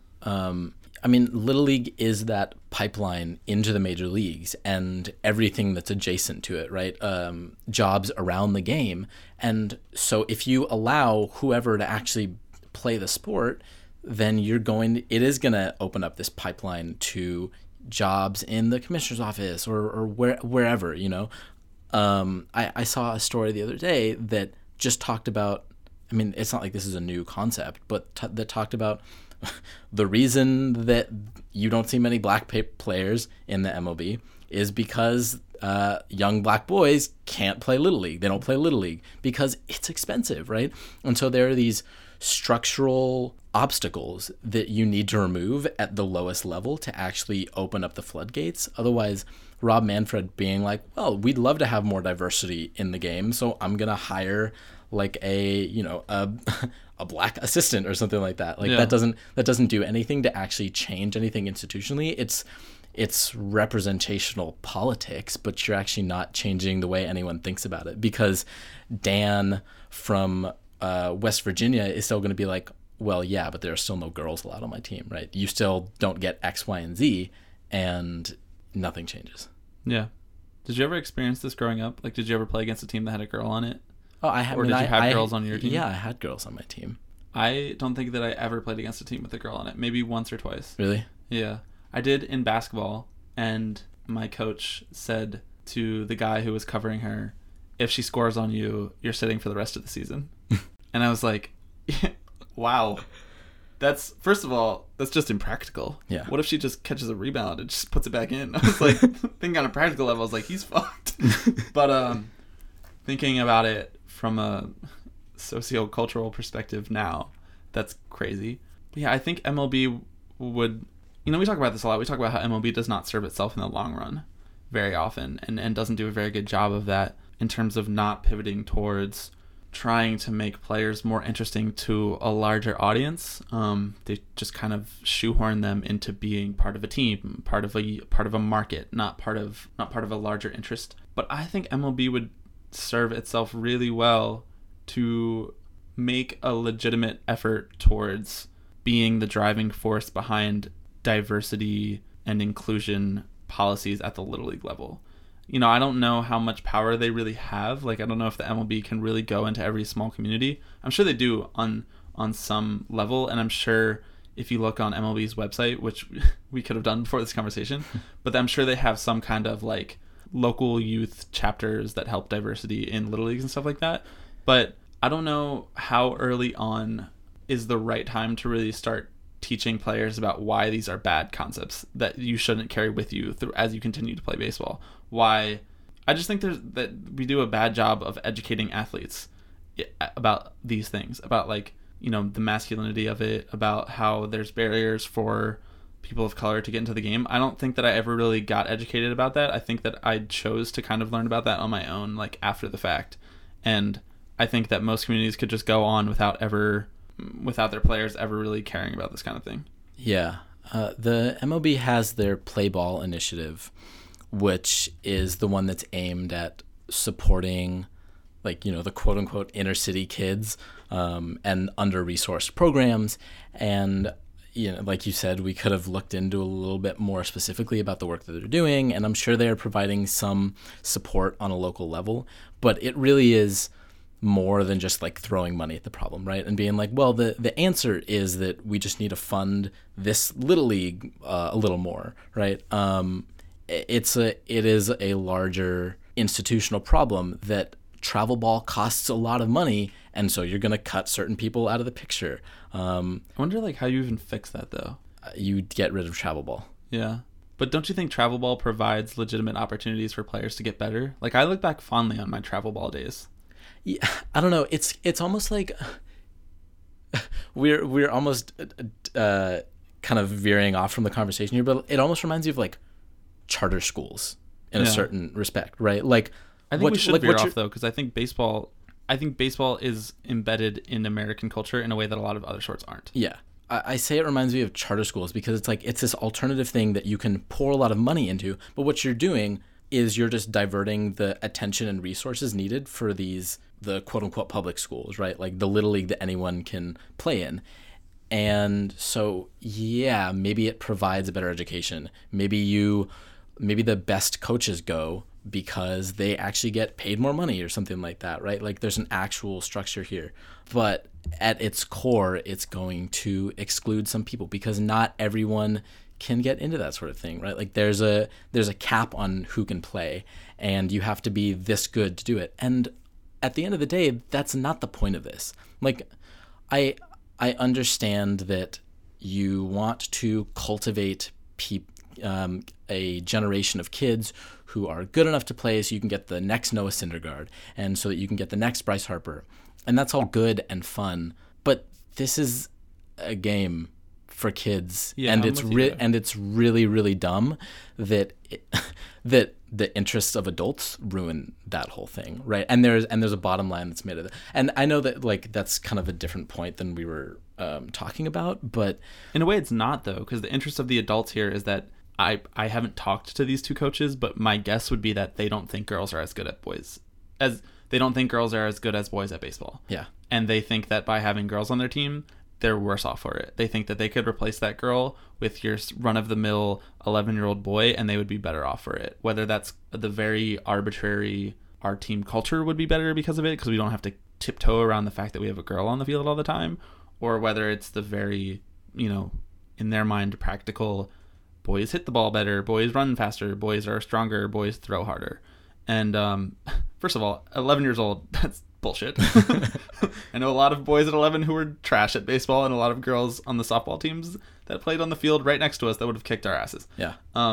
I mean, Little League is that pipeline into the major leagues and everything that's adjacent to it, right? Jobs around the game. And so if you allow whoever to actually play the sport, then it is going to open up this pipeline to jobs in the commissioner's office or wherever, you know. I saw a story the other day that just talked about, I mean, it's not like this is a new concept, but that talked about the reason that you don't see many black players in the MLB is because young black boys can't play Little League. They don't play Little League because it's expensive, right? And so there are these structural obstacles that you need to remove at the lowest level to actually open up the floodgates. Otherwise, Rob Manfred being like, well, we'd love to have more diversity in the game, so I'm going to hire like a black assistant or something like that. Like that doesn't do anything to actually change anything institutionally. It's representational politics, but you're actually not changing the way anyone thinks about it, because Dan from West Virginia is still going to be like, well, yeah, but there are still no girls allowed on my team, right? You still don't get X, Y, and Z, and nothing changes. Yeah. Did you ever experience this growing up? Like, did you ever play against a team that had a girl on it? Oh, Or did you have girls on your team? Yeah, I had girls on my team. I don't think that I ever played against a team with a girl on it. Maybe once or twice. Really? Yeah. I did in basketball, and my coach said to the guy who was covering her, if she scores on you, you're sitting for the rest of the season. And I was like, wow. That's, first of all, that's just impractical. Yeah. What if she just catches a rebound and just puts it back in? I was like, thinking on a practical level, I was like, he's fucked. But thinking about it from a sociocultural perspective now, that's crazy. But yeah, I think MLB would, you know, we talk about this a lot. We talk about how MLB does not serve itself in the long run very often, and doesn't do a very good job of that in terms of not pivoting towards trying to make players more interesting to a larger audience. They just kind of shoehorn them into being part of a team, part of a market, not part of a larger interest. But I think MLB would serve itself really well to make a legitimate effort towards being the driving force behind diversity and inclusion policies at the Little League level. You know, I don't know how much power they really have. Like, I don't know if the MLB can really go into every small community. I'm sure they do on some level, and I'm sure if you look on MLB's website, which we could have done before this conversation, but I'm sure they have some kind of like local youth chapters that help diversity in Little Leagues and stuff like that. But I don't know how early on is the right time to really start teaching players about why these are bad concepts that you shouldn't carry with you through as you continue to play baseball. Why? I just think that we do a bad job of educating athletes about these things, about, like, you know, the masculinity of it, about how there's barriers for people of color to get into the game. I don't think that I ever really got educated about that. I think that I chose to kind of learn about that on my own, like, after the fact. And I think that most communities could just go on without their players ever really caring about this kind of thing. Yeah. The MLB has their Play Ball initiative, which is the one that's aimed at supporting, like, you know, the quote unquote inner city kids and under-resourced programs. And, you know, like you said, we could have looked into a little bit more specifically about the work that they're doing. And I'm sure they're providing some support on a local level, but it really is more than just like throwing money at the problem, right? And being like, well, the answer is that we just need to fund this Little League a little more, right? It is a larger institutional problem that travel ball costs a lot of money, and so you're going to cut certain people out of the picture. I wonder, like, how you even fix that, though. You get rid of travel ball. Yeah. But don't you think travel ball provides legitimate opportunities for players to get better? Like, I look back fondly on my travel ball days. Yeah, I don't know. It's almost like we're almost kind of veering off from the conversation here, but it almost reminds you of like charter schools in a certain respect, right? Like, I think we should veer off though, because I think baseball is embedded in American culture in a way that a lot of other sports aren't. Yeah. I say it reminds me of charter schools because it's like it's this alternative thing that you can pour a lot of money into, but what you're doing is you're just diverting the attention and resources needed for the quote-unquote public schools, right? Like the Little League that anyone can play in. And so, yeah, maybe it provides a better education. Maybe the best coaches go because they actually get paid more money or something like that, right? Like there's an actual structure here. But at its core, it's going to exclude some people because not everyone can get into that sort of thing, right? Like there's a cap on who can play, and you have to be this good to do it. And at the end of the day, that's not the point of this. Like I understand that you want to cultivate a generation of kids who are good enough to play so you can get the next Noah Syndergaard and so that you can get the next Bryce Harper. And that's all good and fun. But this is a game for kids, and it's really, really dumb that that the interests of adults ruin that whole thing, right? And there's a bottom line that's made of it. And I know that like that's kind of a different point than we were talking about, but in a way it's not, though, because the interest of the adults here is that I haven't talked to these two coaches, but my guess would be that they don't think girls are as good at boys as boys at baseball. Yeah. And they think that by having girls on their team, they're worse off for it. They think that they could replace that girl with your run-of-the-mill 11-year-old boy, and they would be better off for it. Whether that's the very arbitrary, our team culture would be better because of it, because we don't have to tiptoe around the fact that we have a girl on the field all the time, or whether it's the very, in their mind, practical, boys hit the ball better, boys run faster, boys are stronger, boys throw harder. And first of all, 11 years old, that's bullshit. I know a lot of boys at 11 who were trash at baseball, and a lot of girls on the softball teams that played on the field right next to us that would have kicked our asses. Yeah.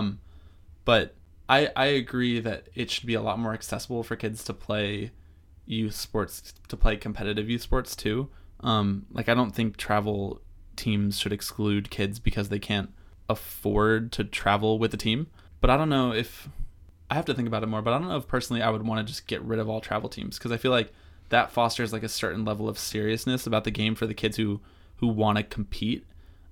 But I agree that it should be a lot more accessible for kids to play youth sports, to play competitive youth sports too. Like I don't think travel teams should exclude kids because they can't afford to travel with the team. But I don't know if I have to think about it more, but I don't know if personally I would want to just get rid of all travel teams, because I feel like that fosters like a certain level of seriousness about the game for the kids who want to compete.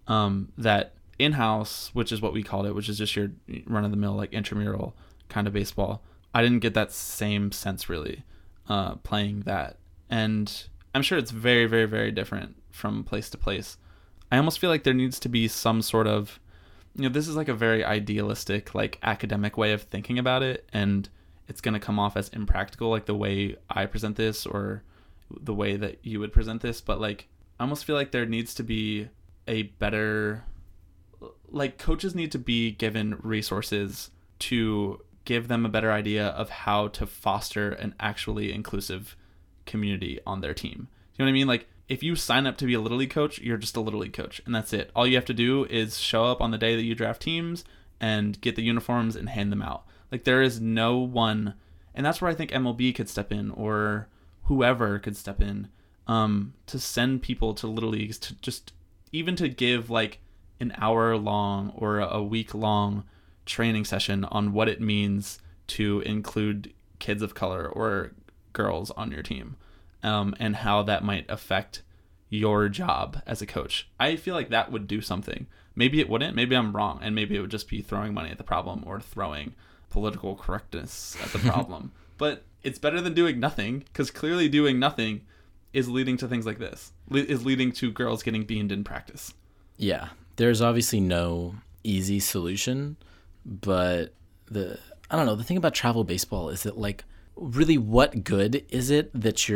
That in-house, which is what we called it, which is just your run-of-the-mill like intramural kind of baseball, I didn't get that same sense really playing that. And I'm sure it's very, very, very different from place to place. I almost feel like there needs to be some sort of, this is like a very idealistic, like academic way of thinking about it, and it's going to come off as impractical, like the way I present this or the way that you would present this. But like, I almost feel like there needs to be a better, like coaches need to be given resources to give them a better idea of how to foster an actually inclusive community on their team. You know what I mean? Like if you sign up to be a Little League coach, you're just a Little League coach, and that's it. All you have to do is show up on the day that you draft teams and get the uniforms and hand them out. Like there is no one, and that's where I think MLB could step in, or whoever could step in, to send people to Little Leagues, to just even to give like an hour long or a week long training session on what it means to include kids of color or girls on your team, and how that might affect your job as a coach. I feel like that would do something. Maybe it wouldn't. Maybe I'm wrong, and maybe it would just be throwing money at the problem or throwing political correctness at the problem. But it's better than doing nothing, because clearly doing nothing is leading to things like this, is leading to girls getting beamed in practice. Yeah, there's obviously no easy solution, but the thing about travel baseball is that like really what good is it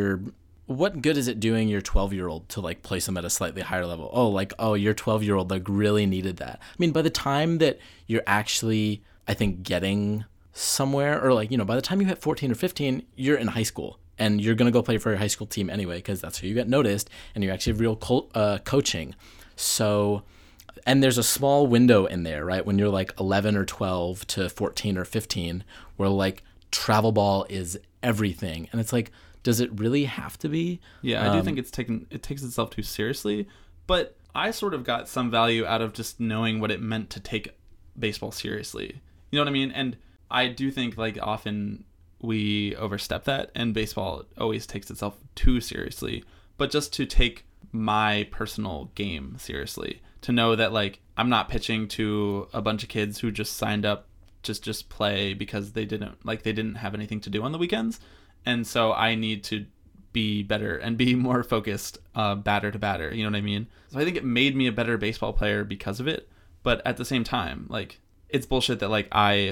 doing your 12-year-old to like place them at a slightly higher level? Your 12-year-old like really needed that. I mean, by the time that you're actually, I think, getting somewhere, or like, by the time you hit 14 or 15, you're in high school and you're going to go play for your high school team anyway, because that's who you get noticed and you actually have real coaching. So, and there's a small window in there, right? When you're like 11 or 12 to 14 or 15, where like travel ball is everything. And it's like, does it really have to be? Yeah, I do think it takes itself too seriously, but I sort of got some value out of just knowing what it meant to take baseball seriously. You know what I mean? And I do think like often we overstep that, and baseball always takes itself too seriously. But just to take my personal game seriously, to know that like I'm not pitching to a bunch of kids who just signed up just play because they didn't have anything to do on the weekends, and so I need to be better and be more focused batter to batter. You know what I mean? So I think it made me a better baseball player because of it. But at the same time, like, it's bullshit that like I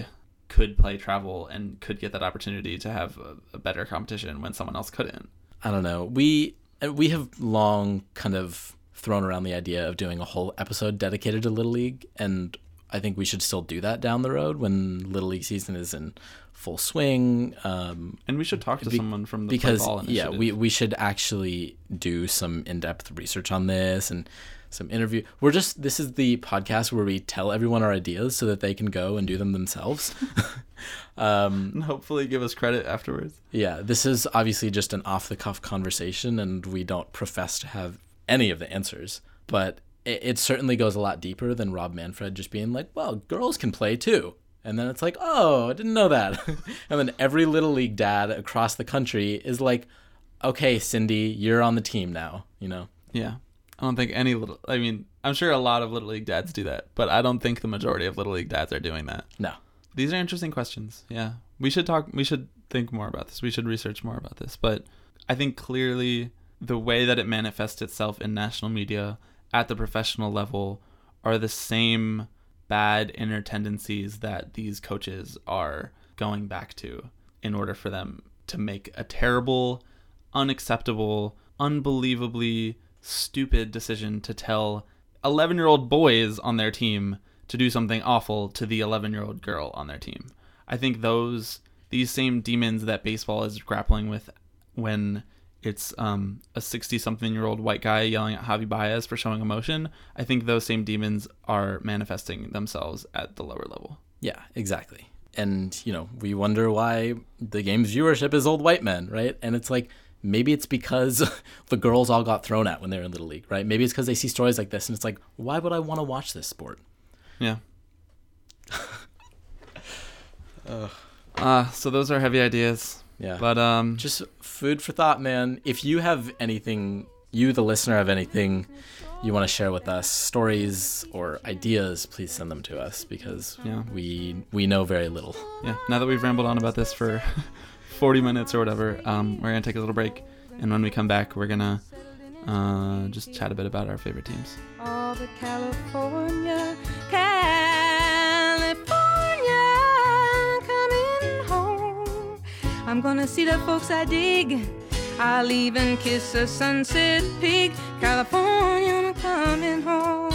could play travel and could get that opportunity to have a better competition when someone else couldn't. I don't know. We have long kind of thrown around the idea of doing a whole episode dedicated to Little League, and I think we should still do that down the road when Little League season is in full swing. And we should talk to someone from the Play Ball Initiative. Yeah, we should actually do some in-depth research on this and some interview. This is the podcast where we tell everyone our ideas so that they can go and do them themselves. And hopefully give us credit afterwards. Yeah, this is obviously just an off-the-cuff conversation, and we don't profess to have any of the answers. But it certainly goes a lot deeper than Rob Manfred just being like, well, girls can play too. And then it's like, oh, I didn't know that. And then every Little League dad across the country is like, okay, Cindy, you're on the team now, you know? Yeah. I don't think I'm sure a lot of Little League dads do that, but I don't think the majority of Little League dads are doing that. No. These are interesting questions. Yeah. We should think more about this. We should research more about this. But I think clearly the way that it manifests itself in national media at the professional level are the same bad inner tendencies that these coaches are going back to in order for them to make a terrible, unacceptable, unbelievably stupid decision to tell 11-year-old boys on their team to do something awful to the 11-year-old girl on their team. I think these same demons that baseball is grappling with when it's a 60-something-year-old white guy yelling at Javi Baez for showing emotion, I think those same demons are manifesting themselves at the lower level. Yeah, exactly. And, we wonder why the game's viewership is old white men, right? And it's like, maybe it's because the girls all got thrown at when they were in Little League, right? Maybe it's because they see stories like this, and it's like, why would I want to watch this sport? Yeah. So those are heavy ideas. Yeah. But just food for thought, man. If you have anything, you, the listener, have anything you want to share with us, stories or ideas, please send them to us because we know very little. Yeah. Now that we've rambled on about this for 40 minutes or whatever, we're going to take a little break. And when we come back, we're going to just chat a bit about our favorite teams. All the California coming home. I'm going to see the folks I dig. I'll even kiss a sunset pig. California coming home.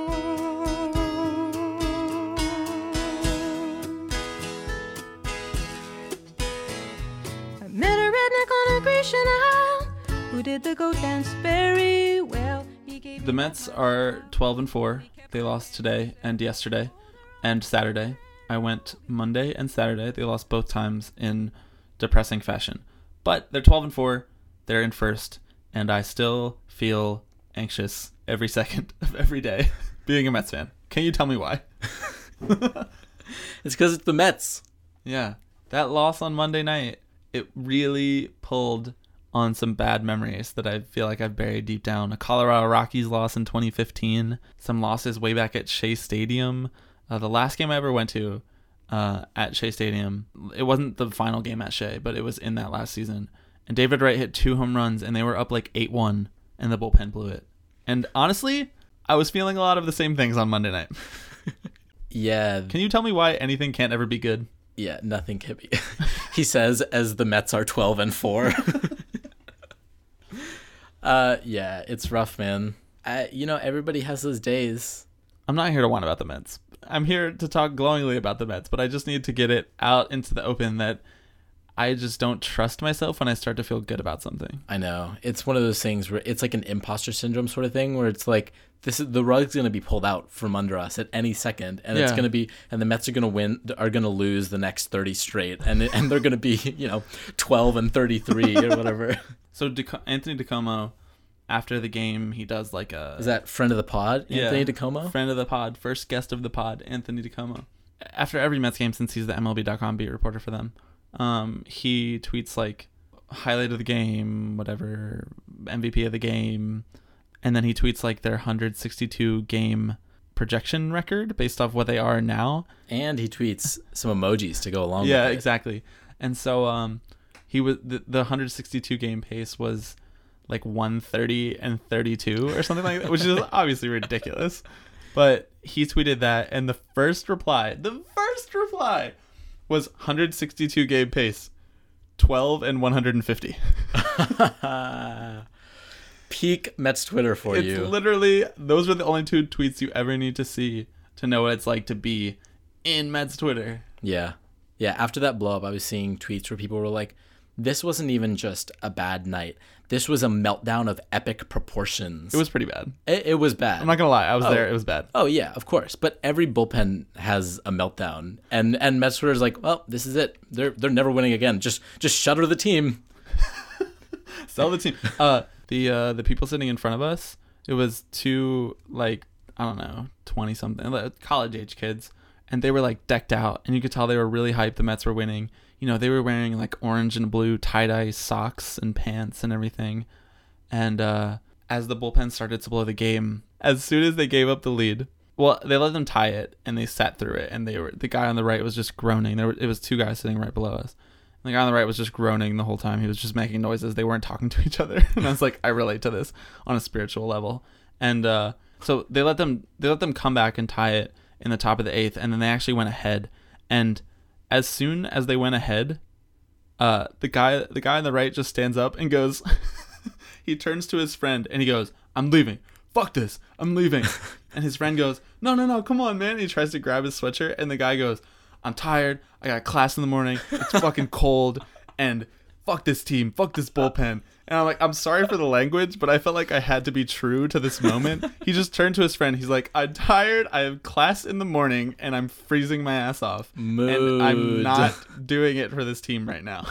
I met a redneck on a Grecian Isle who did the goat dance very well. The Mets are 12-4. They lost today and yesterday and Saturday. I went Monday and Saturday. They lost both times in depressing fashion. But they're 12-4. They're in first. And I still feel anxious every second of every day being a Mets fan. Can you tell me why? It's because it's the Mets. Yeah. That loss on Monday night, it really pulled on some bad memories that I feel like I've buried deep down. A Colorado Rockies loss in 2015. Some losses way back at Shea Stadium. The last game I ever went to at Shea Stadium, it wasn't the final game at Shea, but it was in that last season. And David Wright hit 2 home runs, and they were up like 8-1, and the bullpen blew it. And honestly, I was feeling a lot of the same things on Monday night. Yeah. Can you tell me why anything can't ever be good? Yeah, nothing can be. He says as the Mets are 12-4. Yeah, it's rough, man. Everybody has those days. I'm not here to whine about the Mets. I'm here to talk glowingly about the Mets, but I just need to get it out into the open that I just don't trust myself when I start to feel good about something. I know. It's one of those things where it's like an imposter syndrome sort of thing where it's like the rug's going to be pulled out from under us at any second, and it's going to be, and the Mets are going to lose the next 30 straight, and they're going to be 12-33 or whatever. So Anthony DiComo, after the game, he does like a... Is that friend of the pod, Anthony DiComo? Friend of the pod, first guest of the pod, Anthony DiComo. After every Mets game, since he's the MLB.com beat reporter for them, he tweets like highlight of the game, whatever, MVP of the game, and then he tweets like their 162 game projection record based off what they are now. And he tweets some emojis to go along with it. Yeah, exactly. And so he was the 162 game pace was like 130 and 32 or something like that, which is obviously ridiculous. But he tweeted that, and the first reply was 162 game pace, 12 and 150. Peak Mets Twitter for It's you. literally, those are the only 2 tweets you ever need to see to know what it's like to be in Mets Twitter. Yeah. Yeah, after that blow up, I was seeing tweets where people were like, this wasn't even just a bad night. This was a meltdown of epic proportions. It was pretty bad. It was bad. I'm not going to lie. I was there. It was bad. Oh, yeah, of course. But every bullpen has a meltdown. And Mets Twitter is like, well, this is it. They're never winning again. Just shutter the team. Sell the team. The people sitting in front of us, it was 2, like, I don't know, 20 something, like, college age kids, and they were like decked out, and you could tell they were really hyped the Mets were winning. You know, they were wearing like orange and blue tie-dye socks and pants and everything. And as the bullpen started to blow the game, as soon as they gave up the lead, well, they let them tie it and they sat through it, and the guy on the right was just groaning. It was 2 guys sitting right below us. The guy on the right was just groaning the whole time. He was just making noises. They weren't talking to each other. And I was like, I relate to this on a spiritual level. And so they let them come back and tie it in the top of the 8th, and then they actually went ahead. And as soon as they went ahead, the guy on the right just stands up and goes, he turns to his friend and he goes, I'm leaving. Fuck this. I'm leaving. And his friend goes, no, come on, man. And he tries to grab his sweatshirt, and the guy goes, I'm tired. I got class in the morning. It's fucking cold. And fuck this team. Fuck this bullpen. And I'm like, I'm sorry for the language, but I felt like I had to be true to this moment. He just turned to his friend. He's like, I'm tired. I have class in the morning, and I'm freezing my ass off. Mood. And I'm not doing it for this team right now.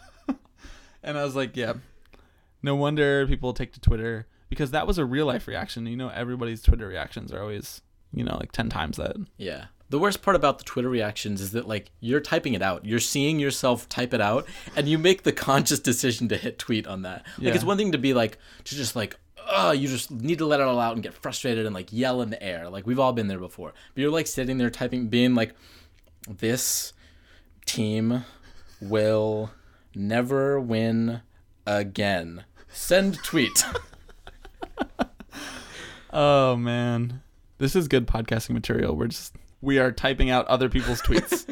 And I was like, yeah, no wonder people take to Twitter, because that was a real life reaction. You know, everybody's Twitter reactions are always, you know, like 10 times that. Yeah. The worst part about the Twitter reactions is that, like, you're typing it out. You're seeing yourself type it out, and you make the conscious decision to hit tweet on that. Like, Yeah. it's one thing to be like, to just like, you just need to let it all out and get frustrated and like yell in the air. Like, we've all been there before. But you're like sitting there typing, being like, this team will never win again. Send tweet. Oh, man. This is good podcasting material. We are typing out other people's tweets.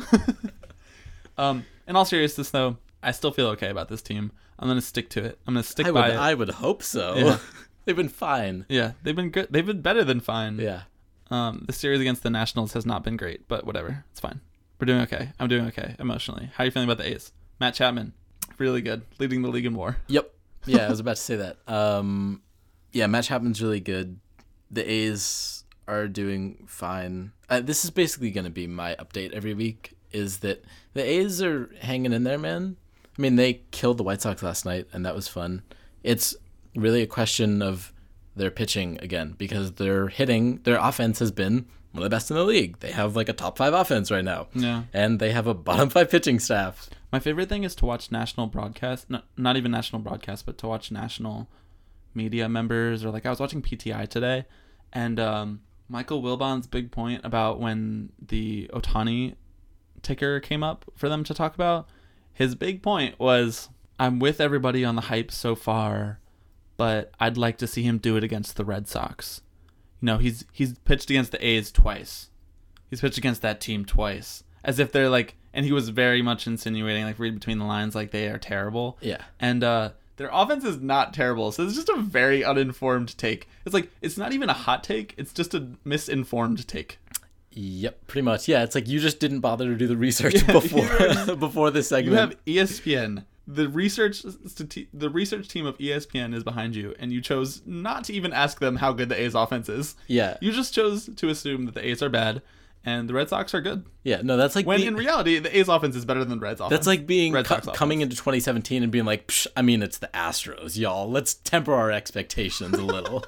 In all seriousness, though, I still feel okay about this team. I'm going to stick to it. I'm going to stick by it. I would hope so. Yeah. They've been fine. Yeah, they've been good. They've been better than fine. Yeah. The series against the Nationals has not been great, but whatever. It's fine. We're doing okay. I'm doing okay emotionally. How are you feeling about the A's? Matt Chapman, really good. Leading the league in WAR. Yep. Yeah, I was about to say that. Yeah, Matt Chapman's really good. The A's are doing fine. This is basically going to be my update every week, is that the A's are hanging in there, man. I mean, they killed the White Sox last night, and that was fun. It's really a question of their pitching again, because their offense has been one of the best in the league. They have like a top 5 offense right now. Yeah. And they have a bottom 5 pitching staff. My favorite thing is to watch national broadcast, not even national broadcast, but to watch national media members, or like I was watching PTI today, and Michael Wilbon's big point about when the Ohtani ticker came up for them to talk about, his big point was, I'm with everybody on the hype so far, but I'd like to see him do it against the Red Sox. You know, he's pitched against the A's twice. He's pitched against that team twice. As if they're like, and he was very much insinuating, like read between the lines, like they are terrible. Yeah. And their offense is not terrible. So it's just a very uninformed take. It's like, it's not even a hot take. It's just a misinformed take. Yep, pretty much. Yeah, it's like you just didn't bother to do the research before this segment. You have ESPN. The research team of ESPN is behind you, and you chose not to even ask them how good the A's offense is. Yeah. You just chose to assume that the A's are bad and the Red Sox are good. Yeah, no, that's like when in reality, the A's offense is better than the Reds offense. That's like being Red Sox coming into 2017 and being like, Psh, I mean, it's the Astros, y'all. Let's temper our expectations a little.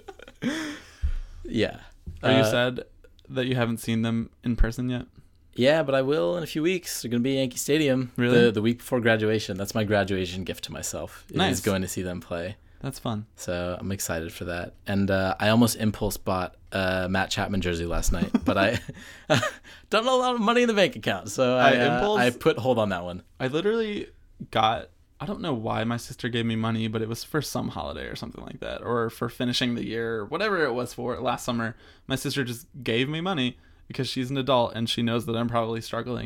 Yeah. Are you sad that you haven't seen them in person yet? Yeah, but I will in a few weeks. They're going to be at Yankee Stadium. Really? The week before graduation. That's my graduation gift to myself. Nice. Is going to see them play. That's fun. So I'm excited for that. And I almost impulse bought a Matt Chapman jersey last night, but I don't have a lot of money in the bank account, so I put hold on that one. I literally got, I don't know why my sister gave me money, but it was for some holiday or something like that, or for finishing the year, or whatever it was for last summer. My sister just gave me money because she's an adult and she knows that I'm probably struggling.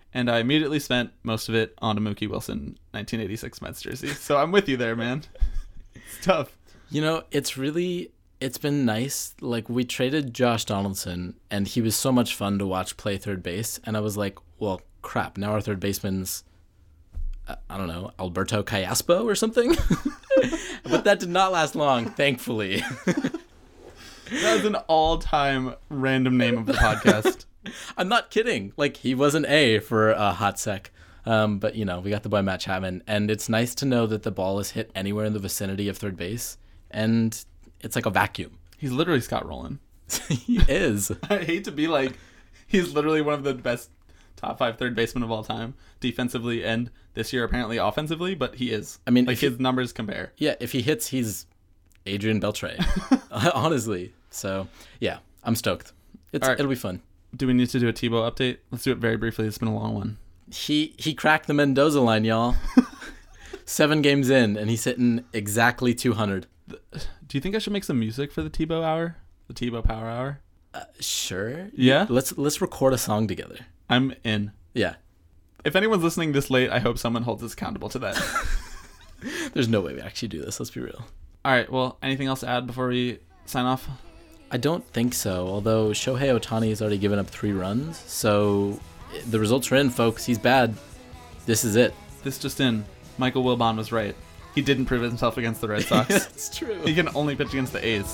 And I immediately spent most of it on a Mookie Wilson 1986 Mets jersey. So I'm with you there, man. It's tough. You know, it's been nice. Like, we traded Josh Donaldson, and he was so much fun to watch play third base. And I was like, well, crap, now our third baseman's, I don't know, Alberto Callaspo or something? But that did not last long, thankfully. That was an all-time random name of the podcast. I'm not kidding. Like, he was an A for a hot sec. But, you know, we got the boy Matt Chapman. And it's nice to know that the ball is hit anywhere in the vicinity of third base. And it's like a vacuum. He's literally Scott Rowland. He is. I hate to be like, he's literally one of the best top 5 third basemen of all time, defensively and this year apparently offensively, but he is. I mean, like, his numbers compare. Yeah, if he hits, he's Adrian Beltre. Honestly. So, yeah, I'm stoked. All right. It'll be fun. Do we need to do a Tebow update? Let's do it very briefly. It's been a long one. He cracked the Mendoza line, y'all. 7 games in, and he's hitting exactly 200. Do you think I should make some music for the Tebow hour? The Tebow Power Hour? Sure. Yeah? Let's record a song together. I'm in. Yeah. If anyone's listening this late, I hope someone holds us accountable to that. There's no way we actually do this. Let's be real. All right. Well, anything else to add before we sign off? I don't think so, although Shohei Ohtani has already given up 3 runs. So the results are in, folks. He's bad. This is it. This just in. Michael Wilbon was right. He didn't prove himself against the Red Sox. That's true. He can only pitch against the A's.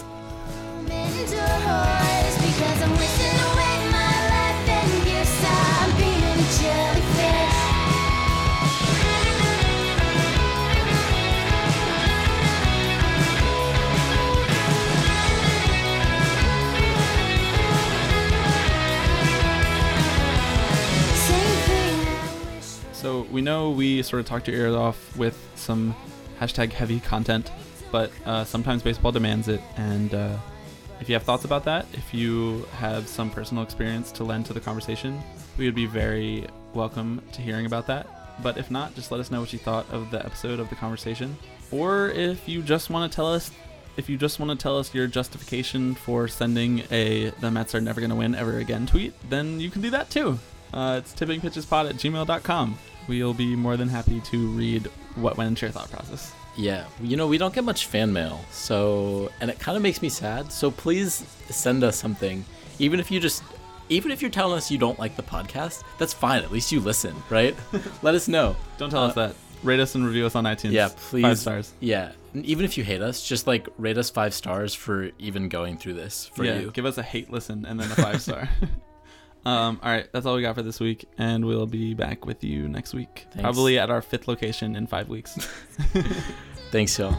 So we know we sort of talked your ears off with some hashtag heavy content, but sometimes baseball demands it. And if you have thoughts about that, if you have some personal experience to lend to the conversation, we would be very welcome to hearing about that. But if not, just let us know what you thought of the episode, of the conversation. Or if you just want to tell us your justification for sending a "the Mets are never going to win ever again" tweet, then you can do that too. It's tippingpitchespod@gmail.com. We'll be more than happy to read what went into your thought process. Yeah, you know, we don't get much fan mail, and it kind of makes me sad. So please send us something. Even if you're telling us you don't like the podcast, that's fine. At least you listen, right? Let us know. Don't tell us that. Rate us and review us on iTunes. Yeah, please. 5 stars. Yeah, and even if you hate us, just like rate us 5 stars for even going through this for you. Give us a hate listen and then a 5-star. All right, that's all we got for this week, and we'll be back with you next week. Thanks. Probably at our 5th location in 5 weeks. Thanks, y'all.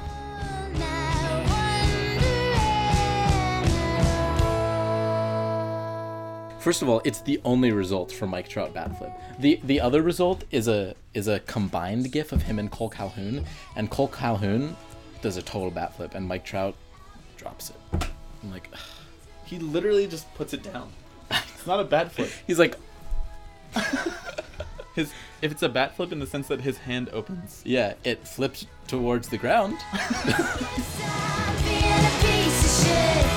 First of all, it's the only result for Mike Trout bat flip. The other result is a combined gif of him and Cole Calhoun, and Cole Calhoun does a total bat flip, and Mike Trout drops it. I'm like, ugh. He literally just puts it down. It's not a bat flip. He's like, If it's a bat flip in the sense that his hand opens. yeah, it flips towards the ground. Stop being a piece of shit.